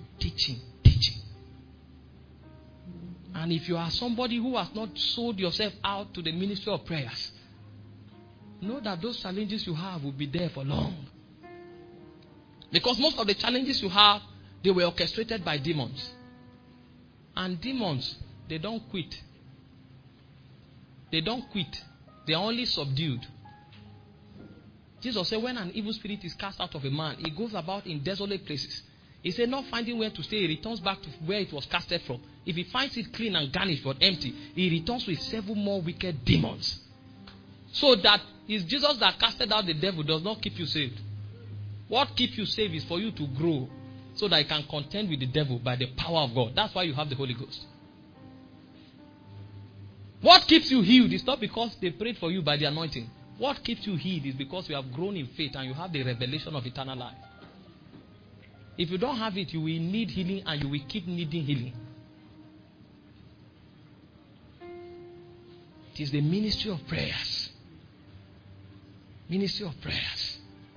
And if you are somebody who has not sold yourself out to the ministry of prayers, know that those challenges you have will be there for long. Because most of the challenges you have, they were orchestrated by demons. And demons, they don't quit. They don't quit. They are only subdued. Jesus said when an evil spirit is cast out of a man, it goes about in desolate places. He said not finding where to stay, he returns back to where it was casted from. If he finds it clean and garnished but empty, he returns with 7 more wicked demons. So that it's Jesus that casted out the devil does not keep you saved. What keeps you saved is for you to grow so that you can contend with the devil by the power of God. That's why you have the Holy Ghost. What keeps you healed is not because they prayed for you by the anointing. What keeps you healed is because you have grown in faith and you have the revelation of eternal life. If you don't have it, you will need healing and you will keep needing healing. It is the ministry of prayers. Ministry of prayers.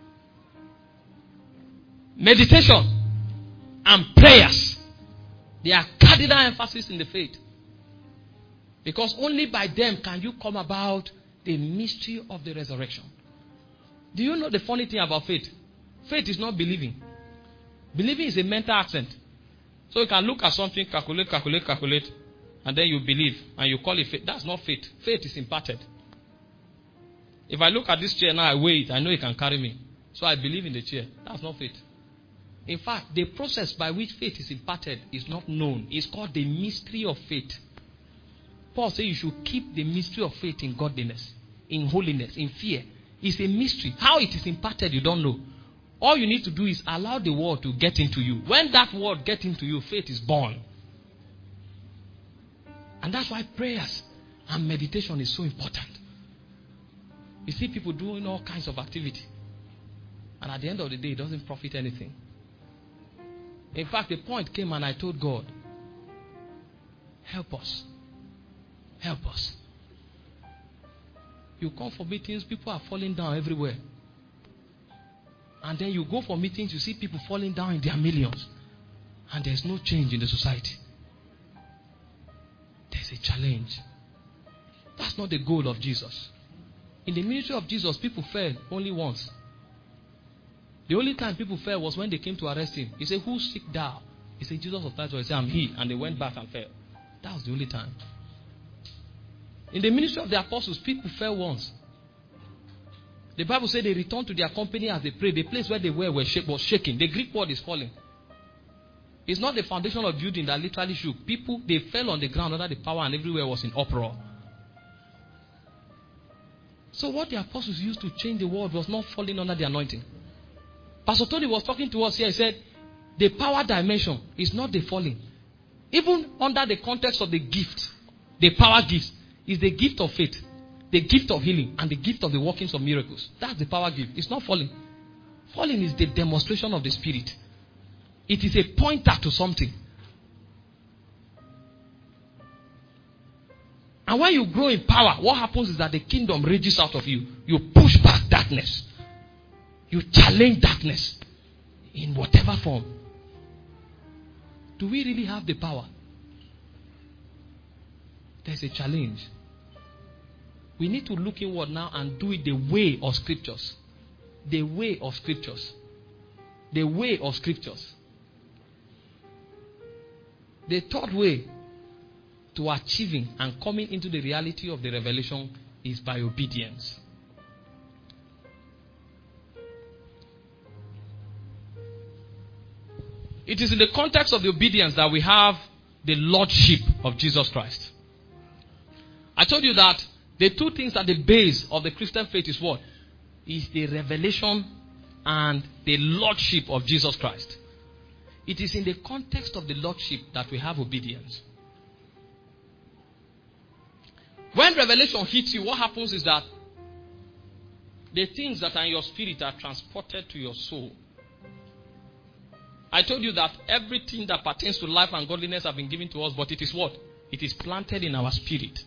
Meditation and prayers. They are cardinal emphasis in the faith. Because only by them can you come about the mystery of the resurrection. Do you know the funny thing about faith? Faith is not believing. Believing is a mental accent. So you can look at something, calculate, and then you believe, and you call it faith. That's not faith. Faith is imparted. If I look at this chair now, I weigh it, I know it can carry me. So I believe in the chair. That's not faith. In fact, the process by which faith is imparted is not known. It's called the mystery of faith. Paul says you should keep the mystery of faith in godliness, in holiness, in fear. It's a mystery. How it is imparted, you don't know. All you need to do is allow the word to get into you. When that word gets into you, faith is born. And that's why prayers and meditation is so important. You see people doing all kinds of activity. And at the end of the day, it doesn't profit anything. In fact, the point came and I told God, help us. Help us. You come for meetings, people are falling down everywhere. And then you go for meetings, you see people falling down in their millions. And there's no change in the society. There's a challenge. That's not the goal of Jesus. In the ministry of Jesus, people fell only once. The only time people fell was when they came to arrest him. He said, who sick thou? He said, Jesus of Nazareth. He said, I'm he. And they went back and fell. That was the only time. In the ministry of the apostles, people fell once. The Bible said they returned to their company as they prayed. The place where they were was shaking. The Greek word is falling. It's not the foundation of building that literally shook. People, they fell on the ground under the power and everywhere was in uproar. So what the apostles used to change the world was not falling under the anointing. Pastor Tony was talking to us here. He said, the power dimension is not the falling. Even under the context of the gift, the power gift is the gift of faith, the gift of healing, and the gift of the workings of miracles. That's the power gift. It's not falling. Falling is the demonstration of the Spirit. It is a pointer to something. And when you grow in power, what happens is that the kingdom rages out of you. You push back darkness. You challenge darkness in whatever form. Do we really have the power? There's a challenge. We need to look inward now and do it the way of scriptures. The way of scriptures. The way of scriptures. The third way to achieving and coming into the reality of the revelation is by obedience. It is in the context of the obedience that we have the lordship of Jesus Christ. I told you that the two things at the base of the Christian faith is what? Is the revelation and the lordship of Jesus Christ. It is in the context of the lordship that we have obedience. When revelation hits you, what happens is that the things that are in your spirit are transported to your soul. I told you that everything that pertains to life and godliness have been given to us, but it is what? It is planted in our spirit.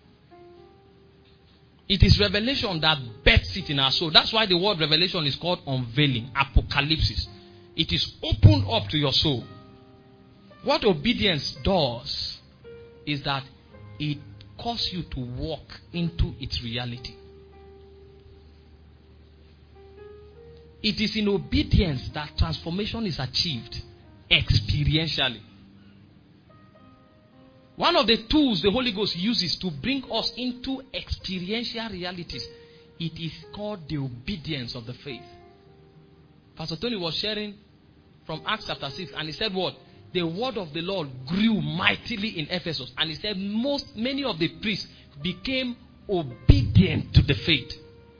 It is revelation that bets it in our soul. That's why the word revelation is called unveiling, apocalypsis. It is opened up to your soul. What obedience does is that it causes you to walk into its reality. It is in obedience that transformation is achieved experientially. One of the tools the Holy Ghost uses to bring us into experiential realities, it is called the obedience of the faith. Pastor Tony was sharing from Acts chapter 6, and he said what? The word of the Lord grew mightily in Ephesus. And he said many of the priests became obedient to the faith.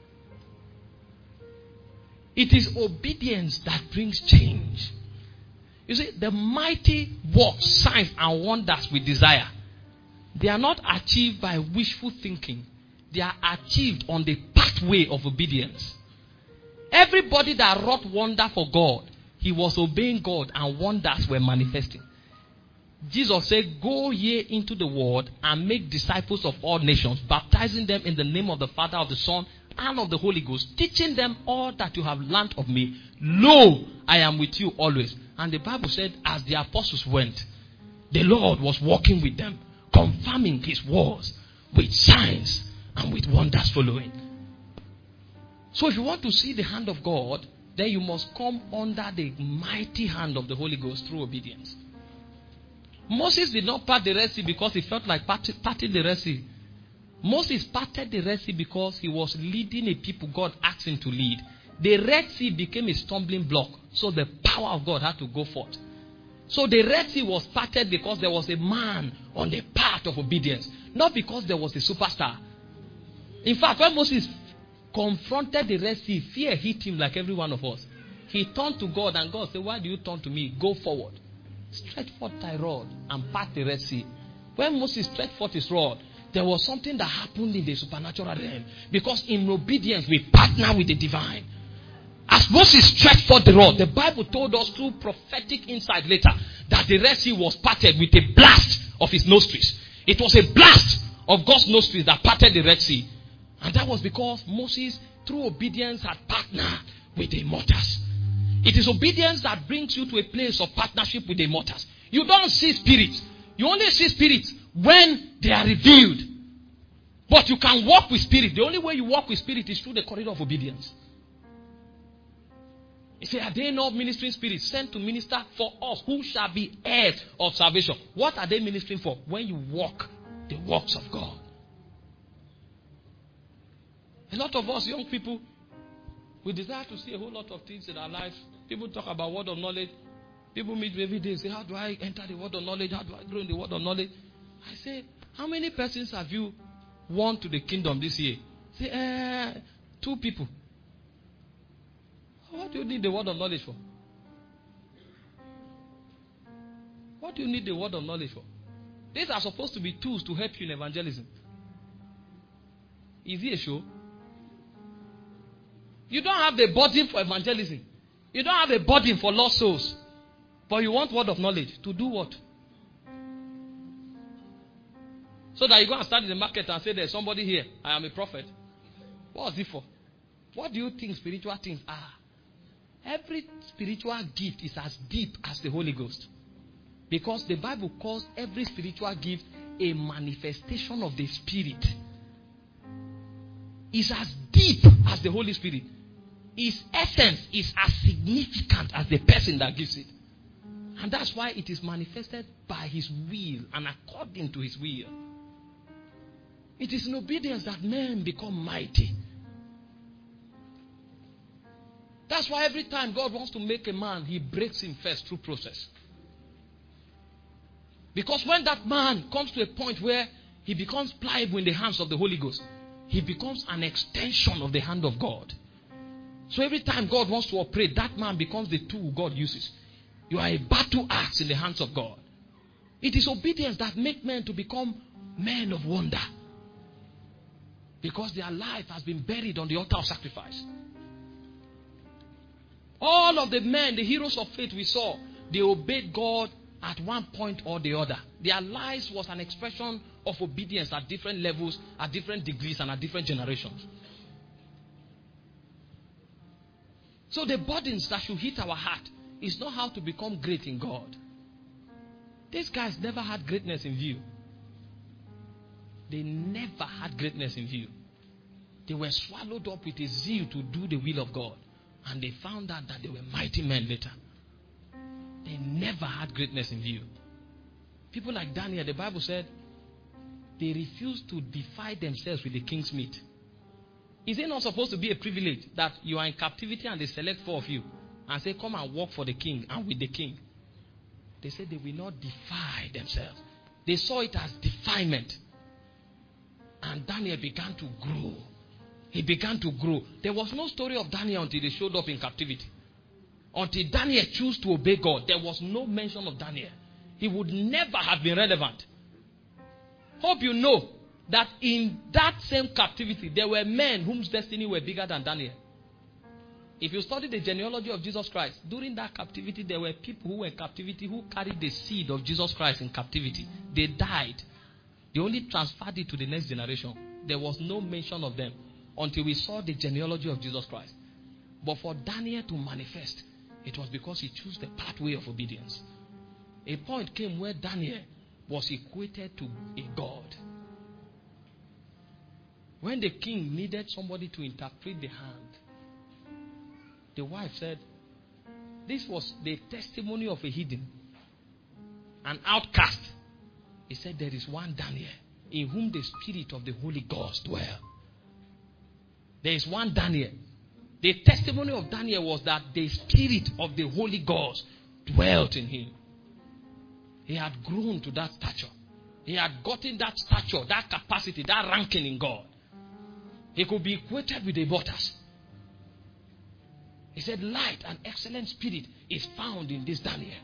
It is obedience that brings change. You see, the mighty works, signs, and wonders we desire, they are not achieved by wishful thinking. They are achieved on the pathway of obedience. Everybody that wrought wonder for God, he was obeying God and wonders were manifesting. Jesus said, "Go ye into the world and make disciples of all nations, baptizing them in the name of the Father, of the Son, and of the Holy Ghost, teaching them all that you have learned of me. Lo, I am with you always." And the Bible said, as the apostles went, the Lord was walking with them, confirming his words with signs and with wonders following. So if you want to see the hand of God, then you must come under the mighty hand of the Holy Ghost through obedience. Moses did not part the Red Sea because he felt like parting the Red Sea. Moses parted the Red Sea because he was leading a people God asked him to lead. The Red Sea became a stumbling block, so the power of God had to go forth. So the Red Sea was parted because there was a man on the path of obedience, not because there was a superstar. In fact, when Moses confronted the Red Sea, fear hit him like every one of us. He turned to God, and God said, "Why do you turn to me? Go forward. Stretch forth thy rod and part the Red Sea." When Moses stretched forth his rod, there was something that happened in the supernatural realm. Because in obedience, we partner with the divine. As Moses stretched forth the rod, the Bible told us through prophetic insight later that the Red Sea was parted with a blast of his nostrils. It was a blast of God's nostrils that parted the Red Sea. And that was because Moses, through obedience, had partnered with the immortals. It is obedience that brings you to a place of partnership with the immortals. You don't see spirits. You only see spirits when they are revealed. But you can walk with spirit. The only way you walk with spirit is through the corridor of obedience. He said, "Are they not ministering spirits sent to minister for us who shall be heirs of salvation?" What are they ministering for? When you walk the works of God. A lot of us young people, we desire to see a whole lot of things in our life. People talk about word of knowledge. People meet me every day and say, "How do I enter the word of knowledge? How do I grow in the word of knowledge?" I say, "How many persons have you won to the kingdom this year?" Say, 2 people. What do you need the word of knowledge for? What do you need the word of knowledge for? These are supposed to be tools to help you in evangelism. Is it a show? You don't have the burden for evangelism. You don't have a burden for lost souls. But you want word of knowledge. To do what? So that you go and stand in the market and say, "There's somebody here. I am a prophet." What is it for? What do you think spiritual things are? Every spiritual gift is as deep as the Holy Ghost. Because the Bible calls every spiritual gift a manifestation of the Spirit. It's as deep as the Holy Spirit. Its essence is as significant as the person that gives it. And that's why it is manifested by His will and according to His will. It is in obedience that men become mighty. That's why every time God wants to make a man, He breaks him first through process. Because when that man comes to a point where he becomes pliable in the hands of the Holy Ghost, he becomes an extension of the hand of God. So every time God wants to operate, that man becomes the tool God uses. You are a battle axe in the hands of God. It is obedience that makes men to become men of wonder. Because their life has been buried on the altar of sacrifice. All of the men, the heroes of faith we saw, they obeyed God at one point or the other. Their lives was an expression of obedience at different levels, at different degrees, and at different generations. So the burdens that should hit our heart is not how to become great in God. These guys never had greatness in view. They never had greatness in view. They were swallowed up with a zeal to do the will of God. And they found out that they were mighty men later. They never had greatness in view. People like Daniel, the Bible said, they refused to defy themselves with the king's meat. Is it not supposed to be a privilege that you are in captivity and they select 4 of you and say, come and work for the king and with the king? They said they will not defy themselves. They saw it as defilement. And Daniel began to grow. He began to grow. There was no story of Daniel until they showed up in captivity. Until Daniel chose to obey God, there was no mention of Daniel. He would never have been relevant. Hope you know that in that same captivity, there were men whose destiny were bigger than Daniel. If you study the genealogy of Jesus Christ, during that captivity, there were people who were in captivity who carried the seed of Jesus Christ in captivity. They died. They only transferred it to the next generation. There was no mention of them until we saw the genealogy of Jesus Christ. But for Daniel to manifest, it was because he chose the pathway of obedience. A point came where Daniel was equated to a god. When the king needed somebody to interpret the hand, the wife said, this was the testimony of a heathen, an outcast. He said, there is one Daniel in whom the spirit of the Holy Ghost dwell. There is one Daniel. The testimony of Daniel was that the spirit of the Holy Ghost dwelt in him. He had grown to that stature. He had gotten that stature, that capacity, that ranking in God. He could be equated with the waters. He said, light and excellent spirit is found in this Daniel.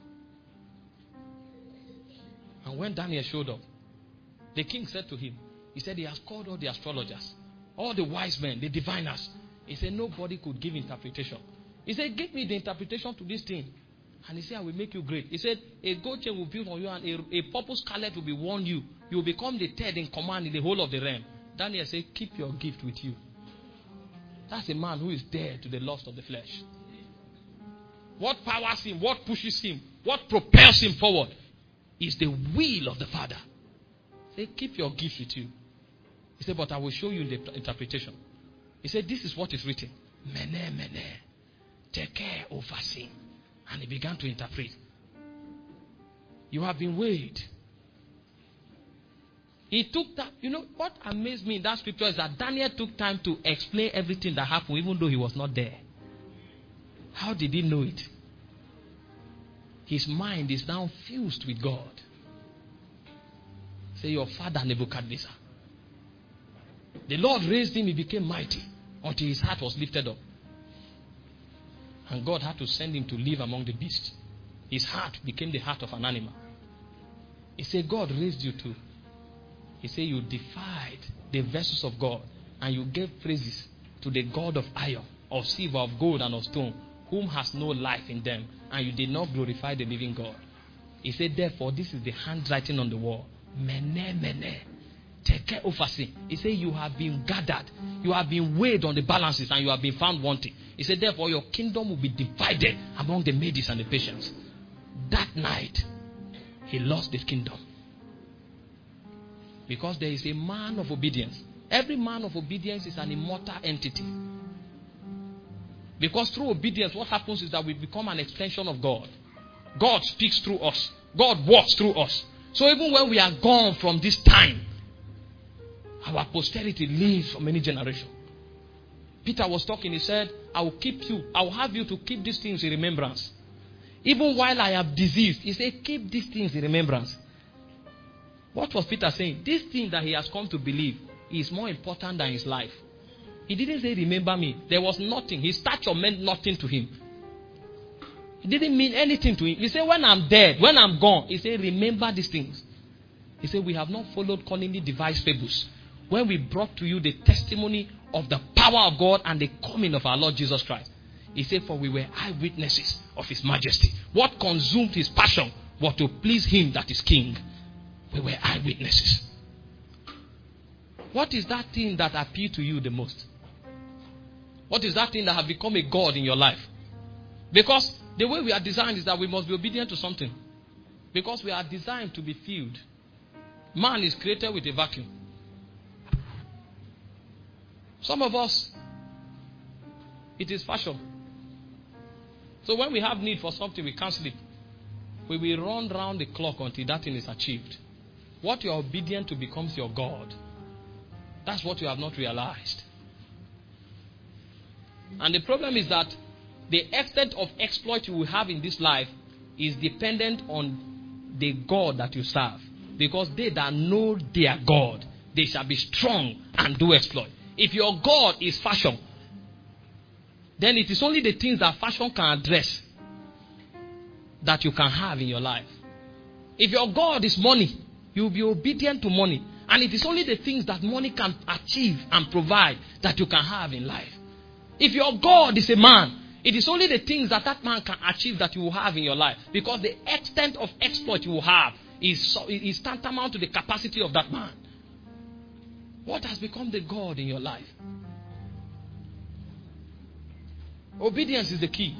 And when Daniel showed up, the king said to him, he said he has called all the astrologers, all the wise men, the diviners. He said nobody could give interpretation. He said, give me the interpretation to this thing. And he said, I will make you great. He said, a gold chain will build on you and a purple scarlet will be worn you. You will become the third in command in the whole of the realm. Daniel said, keep your gift with you. That's a man who is dead to the lust of the flesh. What powers him, what pushes him, what propels him forward is the will of the Father. Say, keep your gift with you. He said, but I will show you the interpretation. He said, this is what is written. Mene, mene, teke ofasim. And he began to interpret. You have been weighed. He took that. You know, what amazed me in that scripture is that Daniel took time to explain everything that happened even though he was not there. How did he know it? His mind is now fused with God. Say, your father Nebuchadnezzar. The Lord raised him, he became mighty until his heart was lifted up. And God had to send him to live among the beasts. His heart became the heart of an animal. He said, God raised you too. He said, you defied the vessels of God and you gave praises to the God of iron, of silver, of gold, and of stone, whom has no life in them, and you did not glorify the living God. He said, therefore, this is the handwriting on the wall. Mene, mene. Teke ofasi. He said, you have been gathered. You have been weighed on the balances and you have been found wanting. He said, therefore, your kingdom will be divided among the Medes and the Persians. That night, he lost the kingdom. Because there is a man of obedience. Every man of obedience is an immortal entity. Because through obedience, what happens is that we become an extension of God. God speaks through us. God walks through us. So even when we are gone from this time, our posterity lives for many generations. Peter was talking, he said, I will keep you, I will have you to keep these things in remembrance. Even while I am diseased, he said, keep these things in remembrance. What was Peter saying? This thing that he has come to believe is more important than his life. He didn't say, remember me. There was nothing. His stature meant nothing to him. It didn't mean anything to him. He said, when I'm dead, when I'm gone, he said, remember these things. He said, we have not followed cunningly devised fables. When we brought to you the testimony of the power of God and the coming of our Lord Jesus Christ. He said, for we were eyewitnesses of his majesty. What consumed his passion was to please him that is king. We were eyewitnesses. What is that thing that appealed to you the most? What is that thing that has become a God in your life? Because The way we are designed is that we must be obedient to something. Because we are designed to be filled. Man is created with a vacuum. Some of us, it is fashion. So when we have need for something, we can't sleep. We will run round the clock until that thing is achieved. What you are obedient to becomes your God. That's what you have not realized. And the problem is that the extent of exploit you will have in this life is dependent on the God that you serve. Because they that know their God, they shall be strong and do exploit. If your God is fashion, then it is only the things that fashion can address that you can have in your life. If your God is money, you will be obedient to money. And it is only the things that money can achieve and provide that you can have in life. If your God is a man, it is only the things that that man can achieve that you will have in your life. Because the extent of exploit you will have is tantamount to the capacity of that man. What has become the God in your life? Obedience is the key.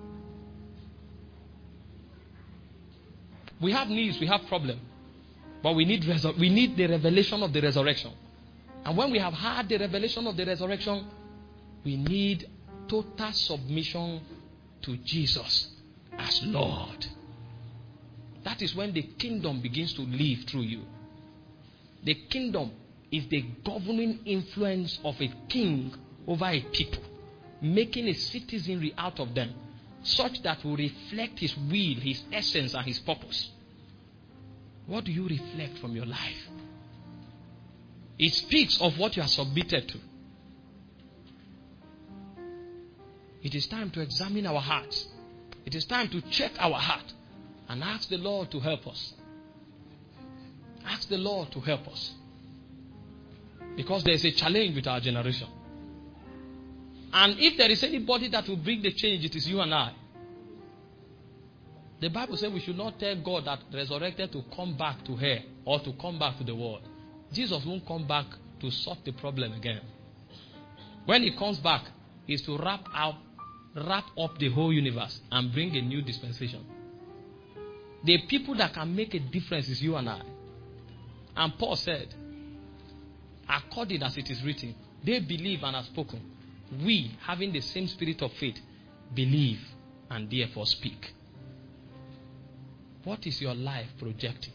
We have needs, we have problems. But we need the revelation of the resurrection. And when we have had the revelation of the resurrection, we need total submission to Jesus as Lord. That is when the kingdom begins to live through you. The kingdom is the governing influence of a king over a people, making a citizenry out of them, such that will reflect his will, his essence, and his purpose. What do you reflect from your life? It speaks of what you are submitted to. It is time to examine our hearts. It is time to check our heart and ask the Lord to help us. Ask the Lord to help us. Because there is a challenge with our generation. And if there is anybody that will bring the change, it is you and I. The Bible says we should not tell God that resurrected to come back to her or to come back to the world. Jesus won't come back to solve the problem again. When he comes back, he is to wrap up the whole universe and bring a new dispensation. The people that can make a difference is you and I. And Paul said, according as it is written, they believe and have spoken. We, having the same spirit of faith, believe and therefore speak. What is your life projecting?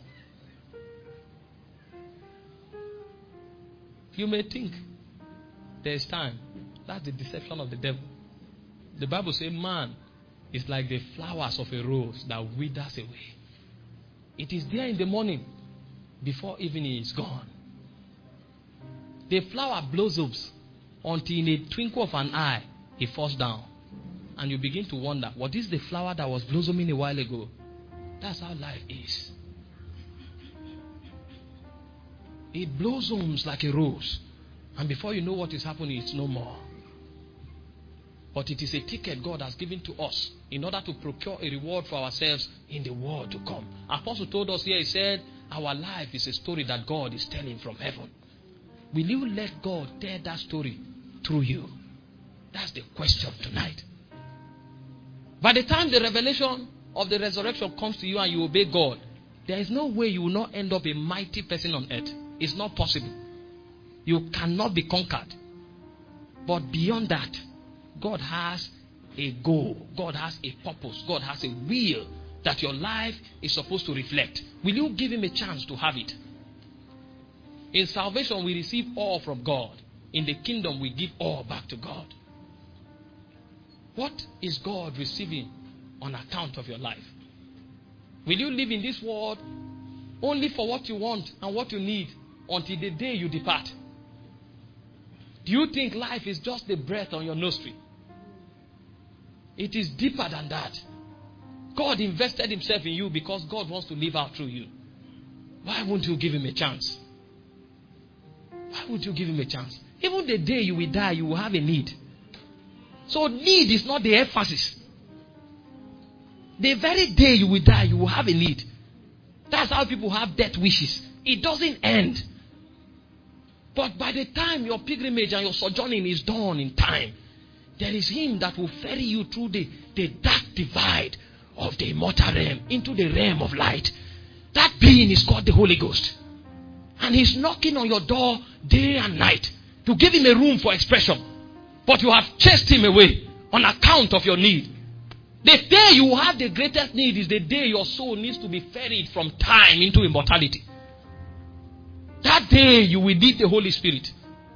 You may think there is time. That's the deception of the devil. The Bible says man is like the flowers of a rose that withers away. It is there in the morning before evening is gone. The flower blossoms until in a twinkle of an eye it falls down. And you begin to wonder, what is the flower that was blossoming a while ago? That's how life is. It blossoms like a rose. And before you know what is happening, it's no more. But it is a ticket God has given to us in order to procure a reward for ourselves in the world to come. Apostle told us here, he said, our life is a story that God is telling from heaven. Will you let God tell that story through you? That's the question tonight. By the time the revelation of the resurrection comes to you and you obey God, there is no way you will not end up a mighty person on earth. It's not possible. You cannot be conquered. But beyond that, God has a goal. God has a purpose. God has a will that your life is supposed to reflect. Will you give him a chance to have it? In salvation, we receive all from God. In the kingdom, we give all back to God. What is God receiving on account of your life? Will you live in this world only for what you want and what you need until the day you depart? Do you think life is just the breath on your nostril? It is deeper than that. God invested himself in you because God wants to live out through you. Why won't you give him a chance? Why would you give him a chance? Even the day you will die, you will have a need. So need is not the emphasis. The very day you will die, you will have a need. That's how people have death wishes. It doesn't end. But by the time your pilgrimage and your sojourning is done in time, There is him that will ferry you through the dark divide of the immortal realm into the realm of light. That being is called the Holy Ghost. And he's knocking on your door day and night to give him a room for expression. But you have chased him away on account of your need. The day you have the greatest need is the day your soul needs to be ferried from time into immortality. That day you will need the Holy Spirit.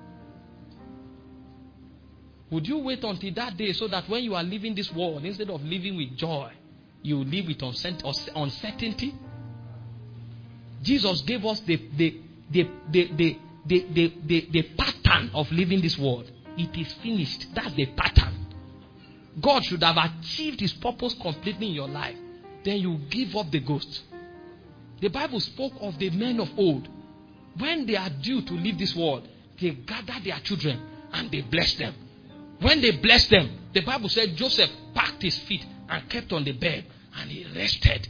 Would you wait until that day so that when you are leaving this world, instead of living with joy, you will live with uncertainty? Jesus gave us the pattern of living this world. It is finished. That's the pattern. God should have achieved his purpose completely in your life. Then you give up the ghost. The Bible spoke of the men of old. When they are due to leave this world, they gather their children and they bless them. When they blessed them, the Bible said Joseph packed his feet and kept on the bed and he rested.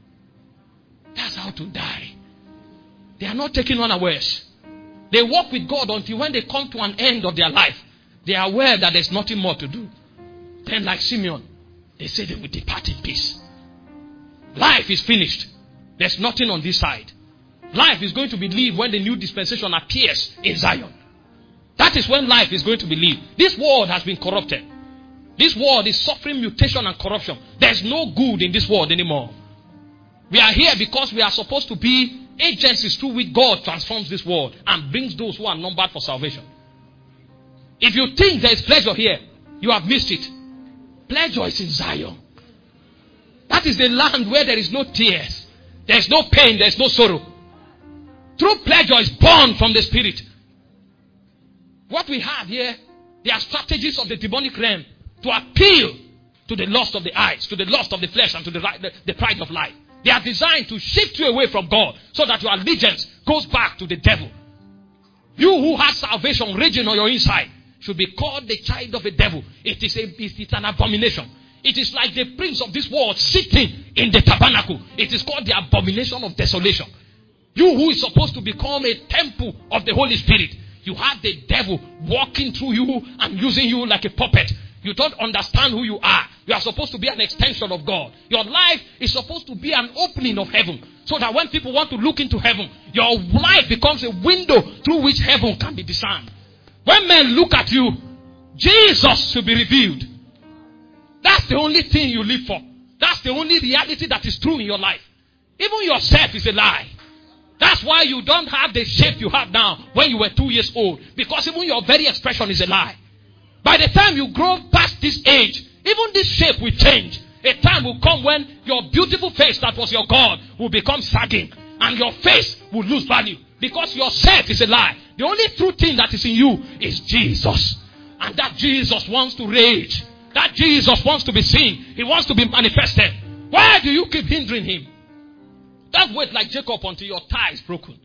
That's how to die. They are not taken unawares. They walk with God until when they come to an end of their life, they are aware that there's nothing more to do. Then like Simeon, they say they will depart in peace. Life is finished. There's nothing on this side. Life is going to be lived when the new dispensation appears in Zion. That is when life is going to be lived. This world has been corrupted. This world is suffering mutation and corruption. There's no good in this world anymore. We are here because we are supposed to be agencies through which God transforms this world and brings those who are numbered for salvation. If you think there is pleasure here, you have missed it. Pleasure is in Zion. That is the land where there is no tears. There is no pain. There is no sorrow. True pleasure is born from the Spirit. What we have here, they are strategies of the demonic realm to appeal to the lust of the eyes, to the lust of the flesh, and to the pride of life. They are designed to shift you away from God so that your allegiance goes back to the devil. You who has salvation raging on your inside should be called the child of a devil. It's an abomination. It is like the prince of this world sitting in the tabernacle. It is called the abomination of desolation. You who is supposed to become a temple of the Holy Spirit, you have the devil walking through you and using you like a puppet. You don't understand who you are. You are supposed to be an extension of God. Your life is supposed to be an opening of heaven. So that when people want to look into heaven, your life becomes a window through which heaven can be discerned. When men look at you, Jesus should be revealed. That's the only thing you live for. That's the only reality that is true in your life. Even yourself is a lie. That's why you don't have the shape you have now when you were 2 years old. Because even your very expression is a lie. By the time you grow past this age, even this shape will change. A time will come when your beautiful face that was your God will become sagging. And your face will lose value. Because yourself is a lie. The only true thing that is in you is Jesus. And that Jesus wants to rage. That Jesus wants to be seen. He wants to be manifested. Why do you keep hindering him? Don't wait like Jacob until your thigh is broken.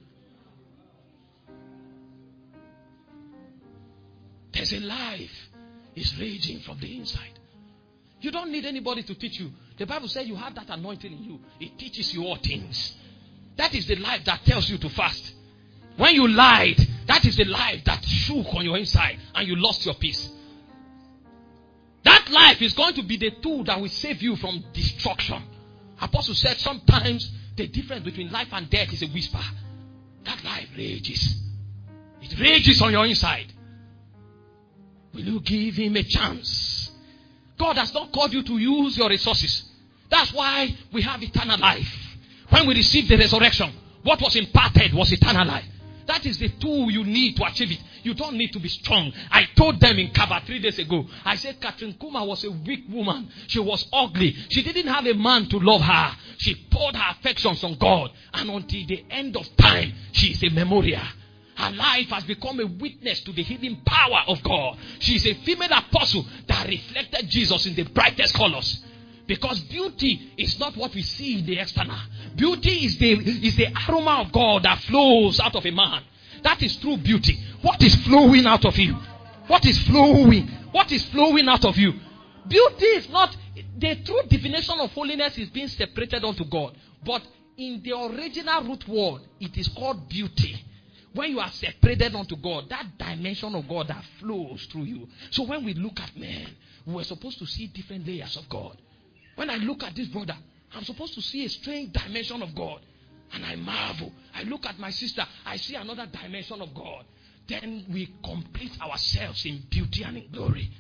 There's a life is raging from the inside. You don't need anybody to teach you. The Bible says you have that anointing in you. It teaches you all things. That is the life that tells you to fast. When you lied, that is the life that shook on your inside and you lost your peace. That life is going to be the tool that will save you from destruction. Apostle said sometimes the difference between life and death is a whisper. That life rages. It rages on your inside. Will you give him a chance? God has not called you to use your resources. That's why we have eternal life. When we receive the resurrection, what was imparted was eternal life. That is the tool you need to achieve it. You don't need to be strong. I told them in Kaba 3 days ago. I said Catherine Kuma was a weak woman. She was ugly. She didn't have a man to love her. She poured her affections on God. And until the end of time, she is a memorial. Her life has become a witness to the healing power of God. She is a female apostle that reflected Jesus in the brightest colors. Because beauty is not what we see in the external. Beauty is the aroma of God that flows out of a man. That is true beauty. What is flowing out of you? What is flowing? What is flowing out of you? Beauty is not, the true definition of holiness is being separated unto God. But in the original root word, it is called beauty. When you are separated unto God, that dimension of God that flows through you. So when we look at men, we're supposed to see different layers of God. When I look at this brother, I'm supposed to see a strange dimension of God. And I marvel. I look at my sister, I see another dimension of God. Then we complete ourselves in beauty and in glory.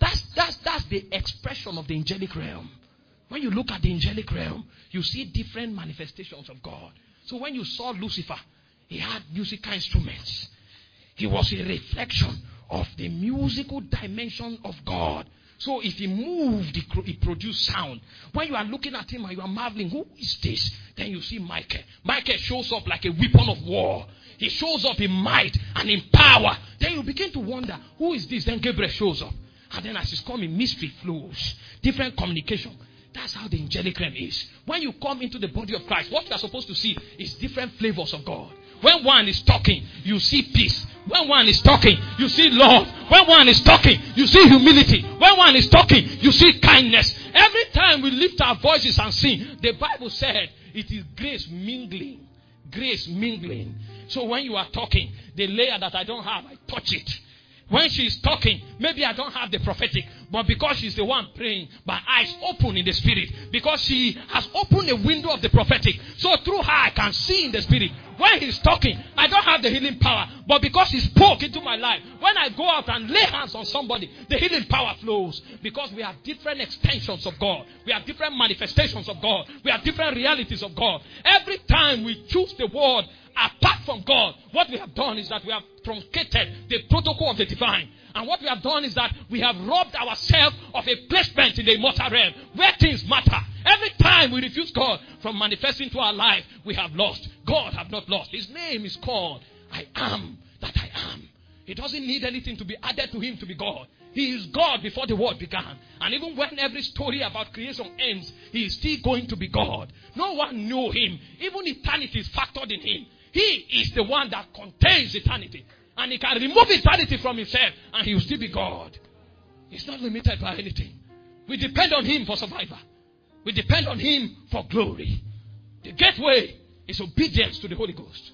That's the expression of the angelic realm. When you look at the angelic realm, you see different manifestations of God. So when you saw Lucifer, he had musical instruments. He was a reflection of the musical dimension of God. So if he moved, he produced sound. When you are looking at him and you are marveling, who is this? Then you see Michael. Michael shows up like a weapon of war. He shows up in might and in power. Then you begin to wonder, who is this? Then Gabriel shows up. And then as he's coming, mystery flows. Different communication. That's how the angelic realm is. When you come into the body of Christ, what you are supposed to see is different flavors of God. When one is talking, you see peace. When one is talking, you see love. When one is talking, you see humility. When one is talking, you see kindness. Every time we lift our voices and sing, the Bible said it is grace mingling. Grace mingling. So when you are talking, the layer that I don't have, I touch it. When she is talking, maybe I don't have the prophetic, but because she's the one praying, my eyes open in the spirit. Because she has opened a window of the prophetic. So through her, I can see in the spirit. When he's talking, I don't have the healing power, but because he spoke into my life, when I go out and lay hands on somebody, the healing power flows. Because we have different extensions of God. We have different manifestations of God. We have different realities of God. Every time we choose the word apart from God, what we have done is that we have truncated the protocol of the divine. And what we have done is that we have robbed ourselves of a placement in the immortal realm where things matter. Every time we refuse God from manifesting to our life, we have lost. God have not lost. His name is called I am that I am. He doesn't need anything to be added to him to be God. He is God before the world began. And even when every story about creation ends, he is still going to be God. No one knew him. Even eternity is factored in him. He is the one that contains eternity. And he can remove eternity from himself and he will still be God. He's not limited by anything. We depend on him for survival. We depend on him for glory. The gateway is obedience to the Holy Ghost.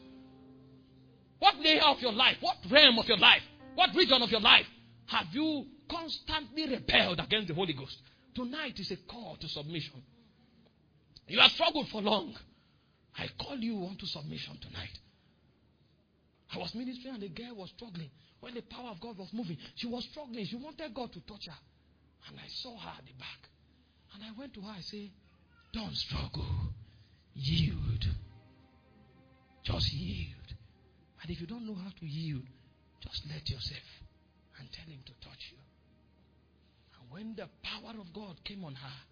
What layer of your life, what realm of your life, what region of your life have you constantly rebelled against the Holy Ghost? Tonight is a call to submission. You have struggled for long. I call you onto submission tonight. I was ministering and the girl was struggling. When the power of God was moving, she was struggling. She wanted God to touch her. And I saw her at the back. And I went to her. I said, don't struggle. Yield. Just yield. And if you don't know how to yield, just let yourself and tell him to touch you. And when the power of God came on her,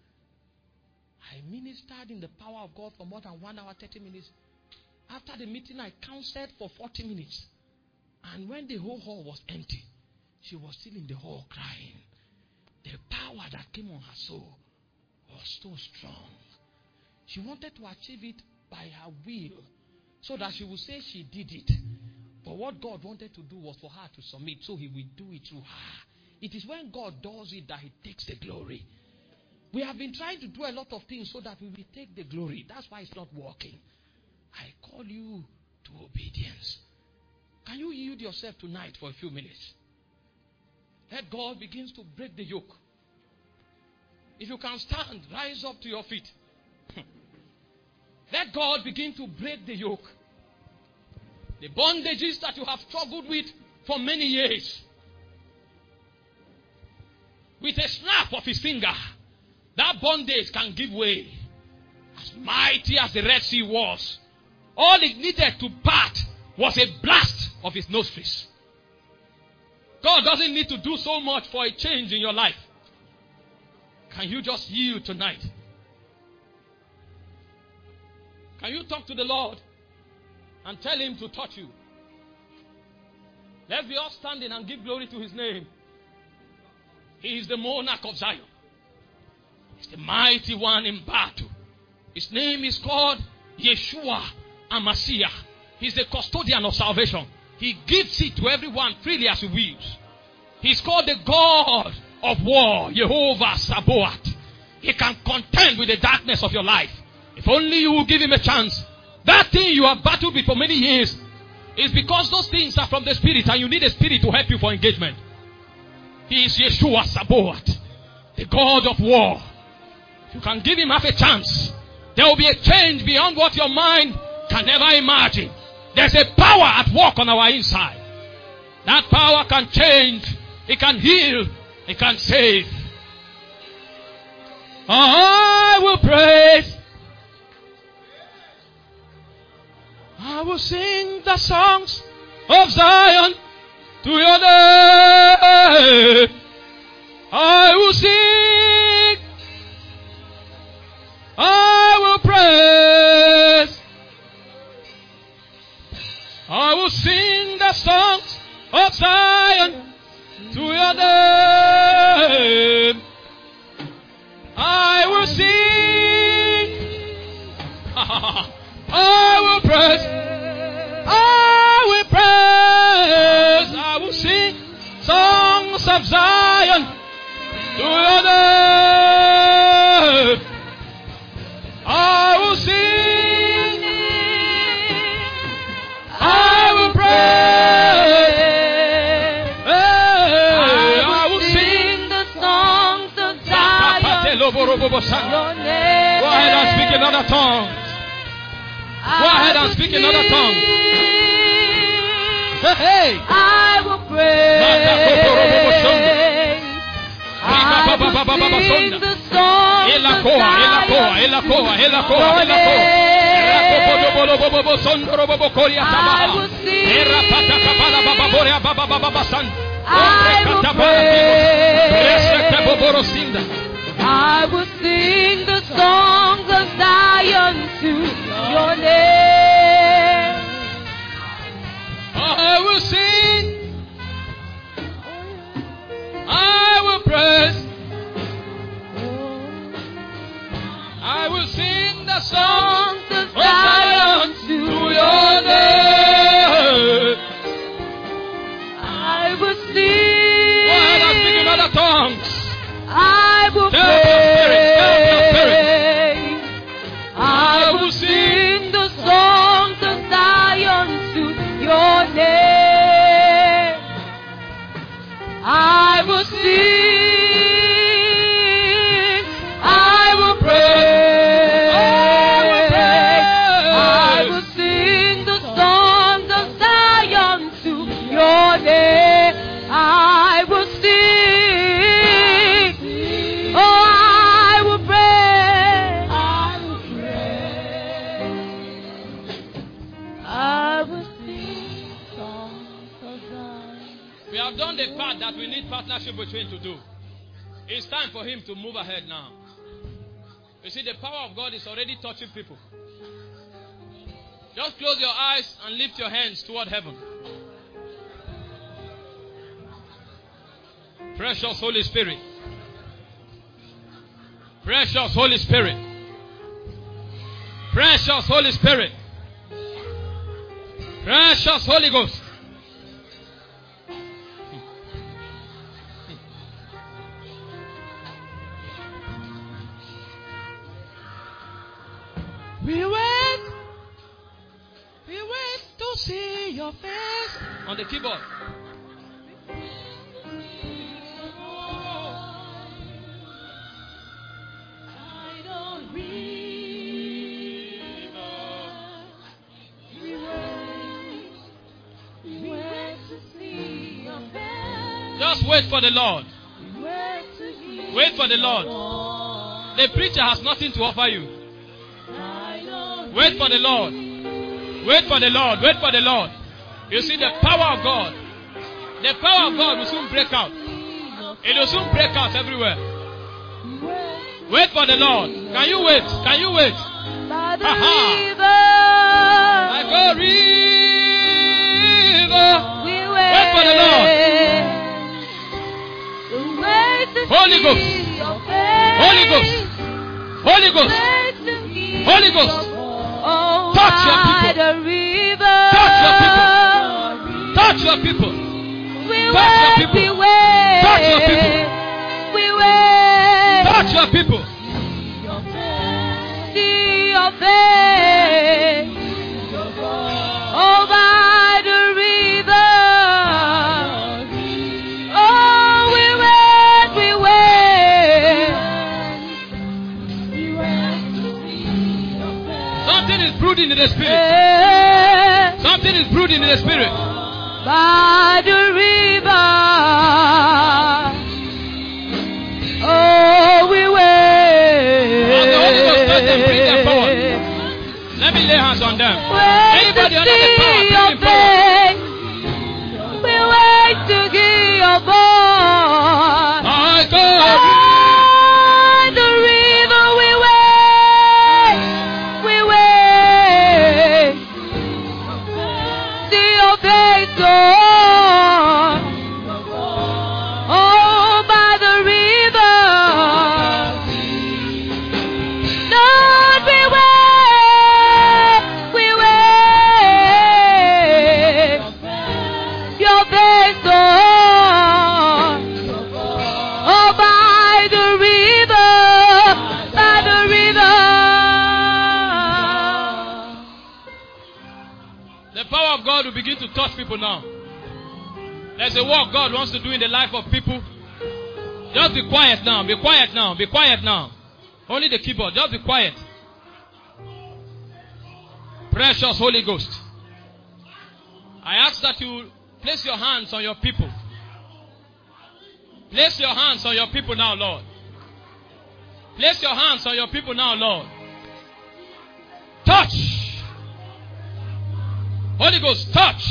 I ministered in the power of God for more than 1 hour, 30 minutes. After the meeting, I counseled for 40 minutes. And when the whole hall was empty, she was still in the hall crying. The power that came on her soul was so strong. She wanted to achieve it by her will, so that she would say she did it. But what God wanted to do was for her to submit, so he will do it through her. It is when God does it that he takes the glory. We have been trying to do a lot of things so that we will take the glory. That's why it's not working. I call you to obedience. Can you yield yourself tonight for a few minutes? Let God begin to break the yoke. If you can stand, rise up to your feet. Let God begin to break the yoke. The bondages that you have struggled with for many years. With a snap of his finger, that bondage can give way. As mighty as the Red Sea was, all it needed to part was a blast of his nostrils. God doesn't need to do so much for a change in your life. Can you just yield tonight? Can you talk to the Lord and tell him to touch you? Let's be all standing and give glory to his name. He is the monarch of Zion. He's the mighty one in battle. His name is called Yeshua HaMashiach. He's the custodian of salvation. He gives it to everyone freely as he wills. He's called the God of war, Jehovah Sabaoth. He can contend with the darkness of your life. If only you will give him a chance. That thing you have battled with for many years, It's because those things are from the Spirit and you need a Spirit to help you for engagement. He is Yeshua Sabaoth, the God of war. You can give him half a chance. There will be a change beyond what your mind can never imagine. There's a power at work on our inside. That power can change. It can heal. It can save. I will praise. I will sing the songs of Zion to your name. I will sing. I will praise. I will sing the songs of Zion to your name. I will sing. I will praise. I will praise. I will sing songs of Zion to your name. I will sing. I will praise. I will sing the songs of Zion. Your name. Go ahead and speak another tongue. Go ahead and speak another tongue. Hey. I will praise. I will sing the songs of I will sing the songs of Zion to your name. I will sing. I will praise. I will sing the songs of Zion to your name. I will sing. Go ahead and speak in other tongues. I will Tell your spirit. I will sing the songs of Zion to your name. I will sing. I will praise. I will sing the songs of Zion to your name. I will sing. Oh, I will praise. I will sing songs of Zion. We have done the part that we need partnership between to do. It's time for him to move ahead now. You see, the power of God is already touching people. Just close your eyes and lift your hands toward heaven. Precious Holy Spirit. Precious Holy Spirit. Precious Holy Spirit. Precious Holy Ghost. We wait to see your face. On the keyboard. I don't read. We wait to see your face. Just wait for the Lord. Wait for the Lord. The preacher has nothing to offer you. Wait for the Lord. Wait for the Lord. Wait for the Lord. You see the power of God. The power of God will soon break out. It will soon break out everywhere. Wait for the Lord. Can you wait? Can you wait? By the I go river. we Wait for the Lord. Wait to Holy see Ghost. your face. Holy Ghost. Holy Ghost. Wait to hear Holy Ghost. Oh, Touch your by people. the river. Touch your people. Touch your people. We Touch your wait, people. we wait. Touch your people. We wait. Touch your people. See your face. Oh, by the by the river. Oh, we As the Holy Ghost touch them, bring them forward. wait. Let me lay hands on them. Wait Anybody to under the see power, your bring them forward. face. We wait to hear your voice. My God. By the river we wait. See your face, Lord. Oh, by the river. Lord, we wait. Your face, Lord. Oh, by the river. The power of God will begin to touch people now. There's a work God wants to do in the life of people. Just be quiet now. Be quiet now. Be quiet now. Only the keyboard. Just be quiet. Precious Holy Ghost, I ask that you place your hands on your people. Place your hands on your people now, Lord. Place your hands on your people now, Lord. Touch. Holy Ghost, touch.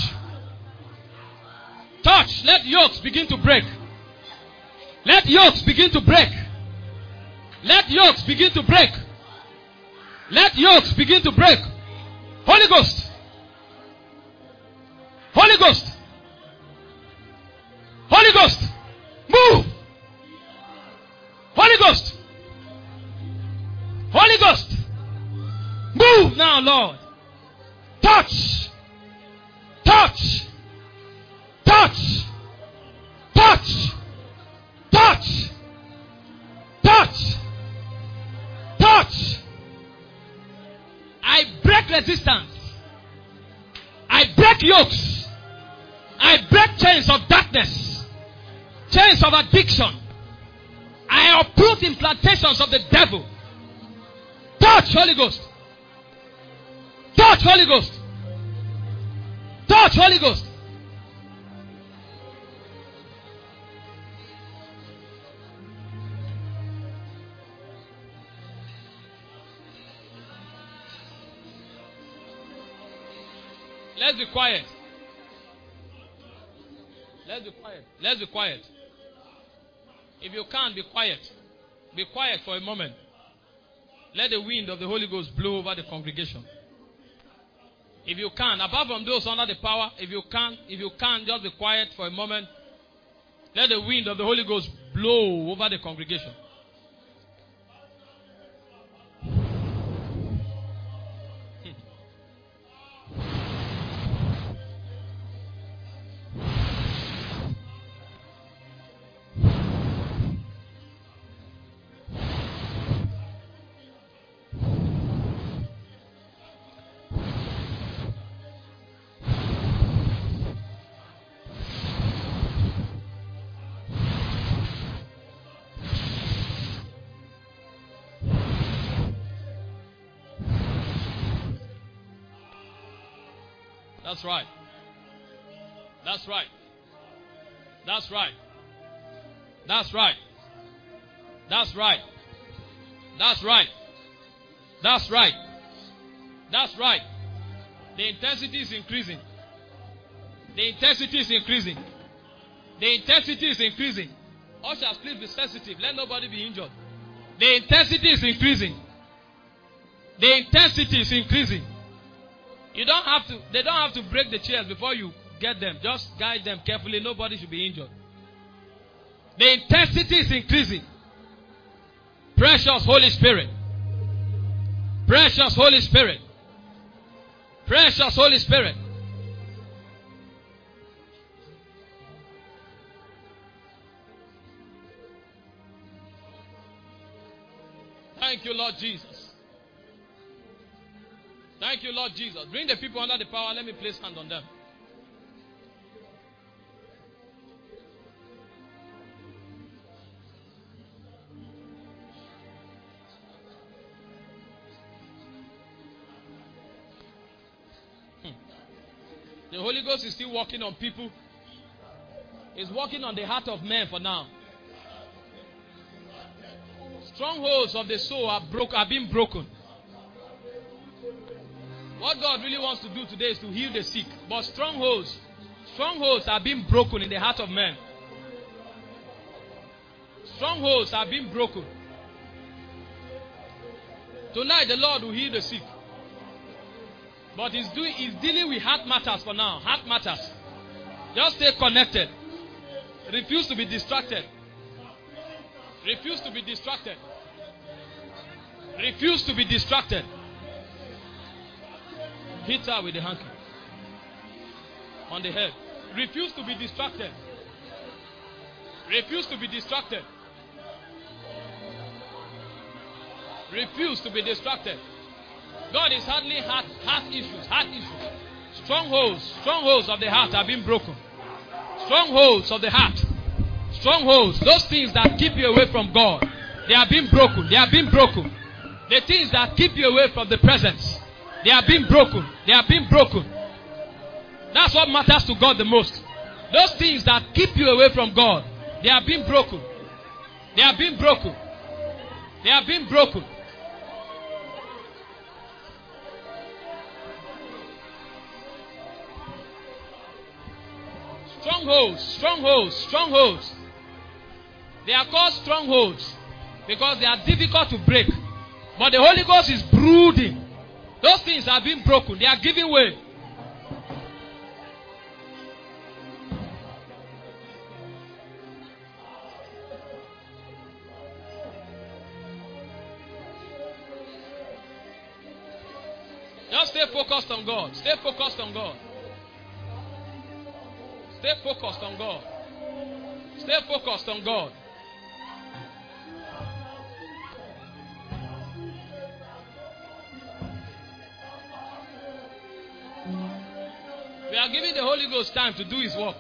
Touch. Let yokes begin to break. Let yokes begin to break. Let yokes begin to break. Let yokes begin to break. Holy Ghost. Holy Ghost. Holy Ghost. Move. Holy Ghost. Holy Ghost. Move now, Lord. Touch. Touch. Touch. Touch. Touch. Touch. Touch. I break resistance. I break yokes. I break chains of darkness. Chains of addiction. I uproot implantations of the devil. Touch, Holy Ghost. Touch, Holy Ghost. Touch, Holy Ghost. Let's be quiet. Let's be quiet. Let's be quiet. If you can't, be quiet. Be quiet for a moment. Let the wind of the Holy Ghost blow over the congregation. If you can, apart from those under the power, if you can't, just be quiet for a moment. Let the wind of the Holy Ghost blow over the congregation. That's right. That's right. That's right. That's right. That's right. That's right. That's right. That's right. The intensity is increasing. The intensity is increasing. The intensity is increasing. Ushers, please be sensitive. Let nobody be injured. The intensity is increasing. The intensity is increasing. They don't have to break the chairs before you get them. Just guide them carefully. Nobody should be injured. The intensity is increasing. Precious Holy Spirit. Precious Holy Spirit. Precious Holy Spirit. Thank you, Lord Jesus. Thank you, Lord Jesus. Bring the people under the power. Let me place hand on them. The Holy Ghost is still working on people. It's working on the heart of men for now. Strongholds of the soul are being broken. What God really wants to do today is to heal the sick. But strongholds are being broken in the heart of men. Strongholds are being broken. Tonight the Lord will heal the sick. But he's dealing with heart matters for now. Heart matters. Just stay connected. Refuse to be distracted. Refuse to be distracted. Refuse to be distracted. Hit her with the hanky on the head. Refuse to be distracted. Refuse to be distracted. Refuse to be distracted. God is handling heart issues. Strongholds of the heart have been broken. Strongholds of the heart. Strongholds, those things that keep you away from God, they are being broken. They are being broken. The things that keep you away from the presence, they are being broken. They are being broken. That's what matters to God the most. Those things that keep you away from God, they are being broken. They are being broken. They are being broken. Strongholds. They are called strongholds because they are difficult to break. But the Holy Ghost is brooding. Those things are being broken. They are giving way. Just stay focused on God. Stay focused on God. Stay focused on God. Stay focused on God. We are giving the Holy Ghost time to do His work.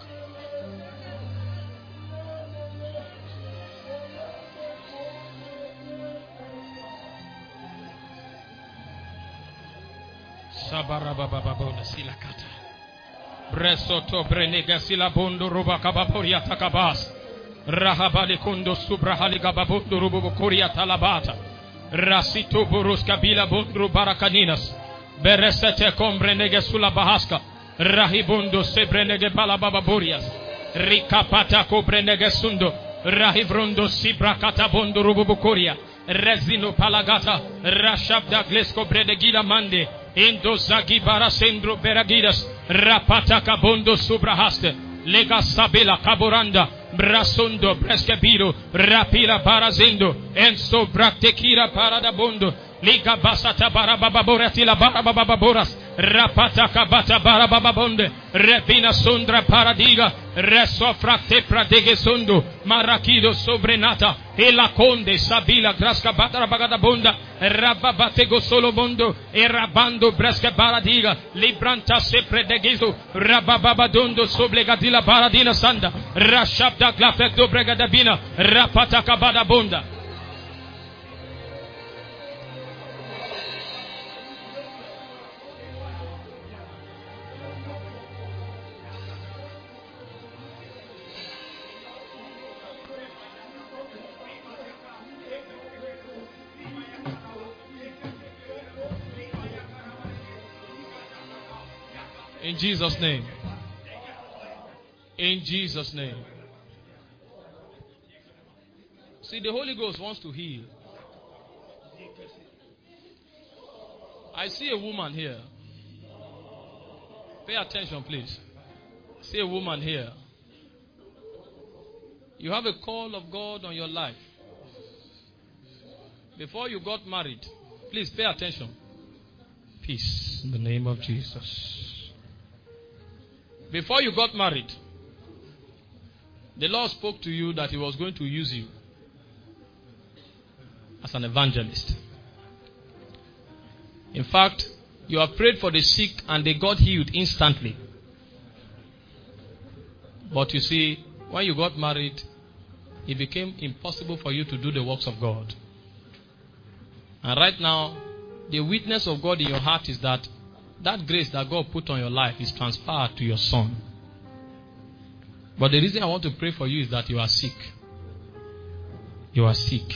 Sabarabababona silakata. Bresoto brenega silabondo roba kabaporia takabas. Rahabali kondo subrahali gababondo rubo koria talabata. Rasito boros kabila bondro barakaninas. Beresete kombrenege sula bahaska. Rahibundo sebrenege balabababorias. Rikapata kobrenege sundo. Rahivrondo sibrakata bondo rubo koria. Rezino palagata. Rashabda glesko brenegila mande. Indo zagi barasendro beragidas. Rapata kabondo subrahaste. Lega sabela kaboranda. Brasundo breskebiro. Rapila barazendo. Enso braktekira paradabondo. Liga basata barabababorati la barabababoras. Rapata kabata barabababonde. Repina sondra paradiga. Resofrate pradege sondo. Marakido sobrenata. E la conde sabila grasca batara bagada bonda. Rababatego solo bondo. E rabando bresca baradiga. Libranta sempre degizo. Rabababadondo soblegadila baradina sanda. Rashabda glafekto bregadabina. Rapata kabada bonda. In Jesus' name. In Jesus' name. See, the Holy Ghost wants to heal. I see a woman here. Pay attention, please. I see a woman here. You have a call of God on your life. Before you got married, please pay attention. Peace in the name of Jesus. Before you got married, the Lord spoke to you that He was going to use you as an evangelist. In fact, you have prayed for the sick and they got healed instantly. But you see, when you got married, it became impossible for you to do the works of God. And right now, the witness of God in your heart is that that grace that God put on your life is transferred to your son. But the reason I want to pray for you is that you are sick. You are sick.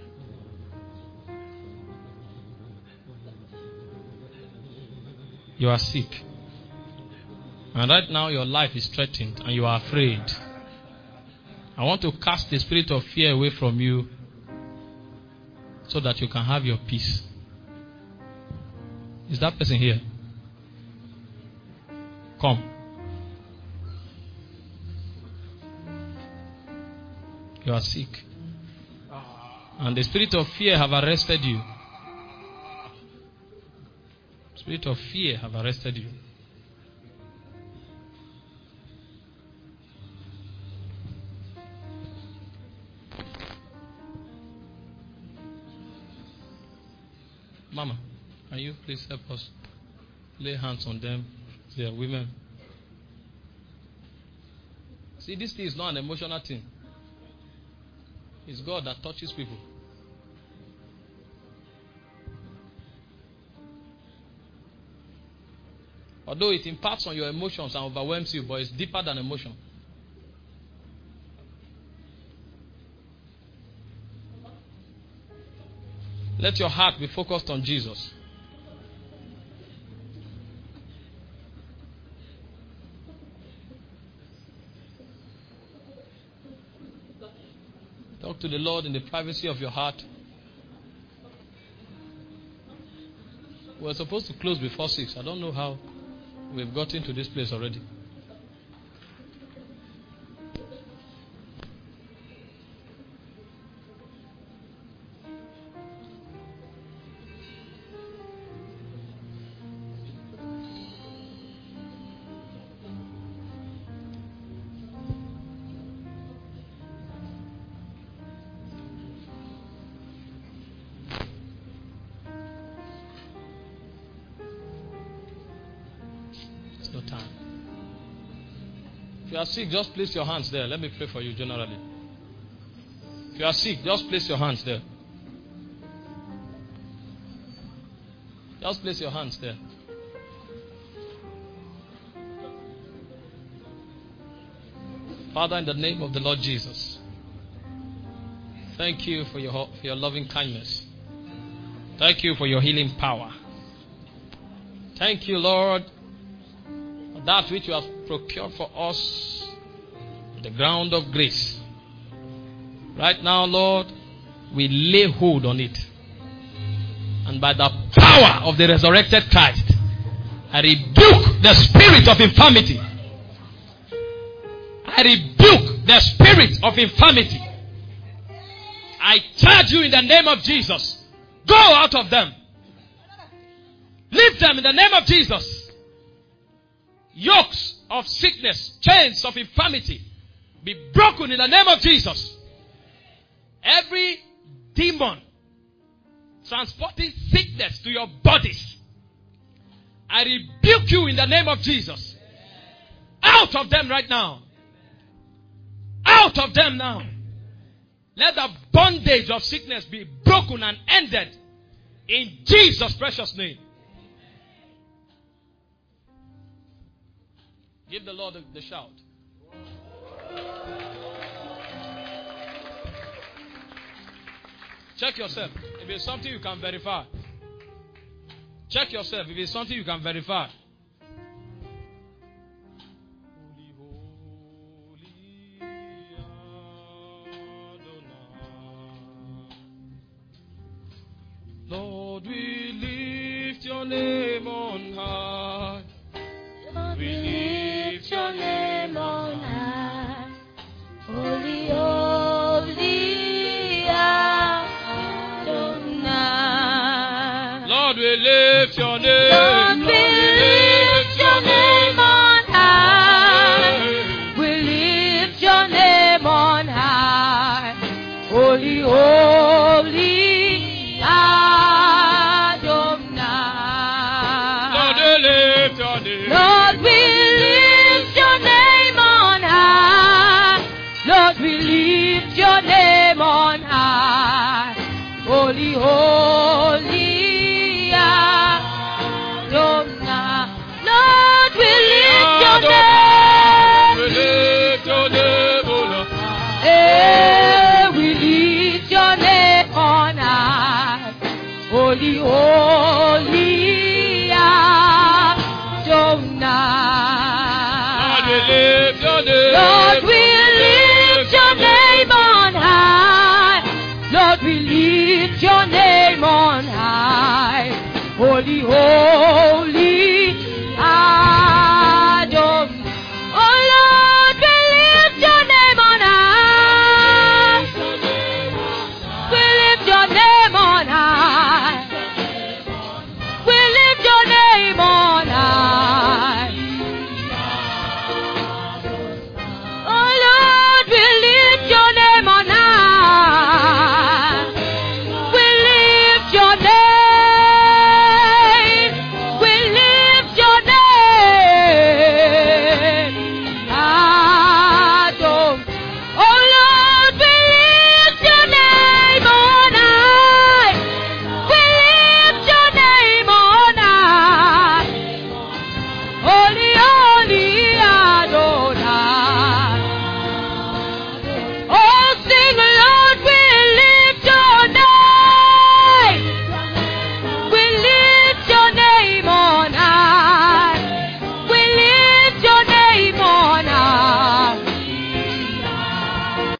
You are sick. And right now your life is threatened and you are afraid. I want to cast the spirit of fear away from you so that you can have your peace. Is that person here? Come. You are sick. And the spirit of fear have arrested you. Spirit of fear have arrested you. Mama, can you please help us lay hands on them? They are women. See, this thing is not an emotional thing. It's God that touches people. Although it impacts on your emotions and overwhelms you, but it's deeper than emotion. Let your heart be focused on Jesus. Talk to the Lord in the privacy of your heart. We're supposed to close before 6. I don't know how we've gotten to this place already. No time. If you are sick, just place your hands there. Let me pray for you generally. If you are sick, just place your hands there. Just place your hands there. Father, in the name of the Lord Jesus, thank you for your loving kindness. Thank you for your healing power. Thank you, Lord, that which you have procured for us, the ground of grace. Right now, Lord, we lay hold on it. And by the power of the resurrected Christ, I rebuke the spirit of infirmity. I rebuke the spirit of infirmity. I charge you in the name of Jesus. Go out of them. Leave them in the name of Jesus. Yokes of sickness, chains of infirmity, be broken in the name of Jesus. Every demon transporting sickness to your bodies, I rebuke you in the name of Jesus. Out of them right now. Out of them now. Let the bondage of sickness be broken and ended in Jesus' precious name. Give the Lord the shout. Check yourself. If it's something you can verify. Check yourself. If it's something you can verify. Lord, we lift your name on high. Lord, we lift your name on high. Holy, holy Adonai. Lord, we lift your name. Lord, we lift your name on high. We lift your name on high. Holy, holy Adonai. Lord, we lift your name. Lord, we lift your name on high. Lord, we lift your name on high. Holy, holy Adonai. name on high. Holy, holy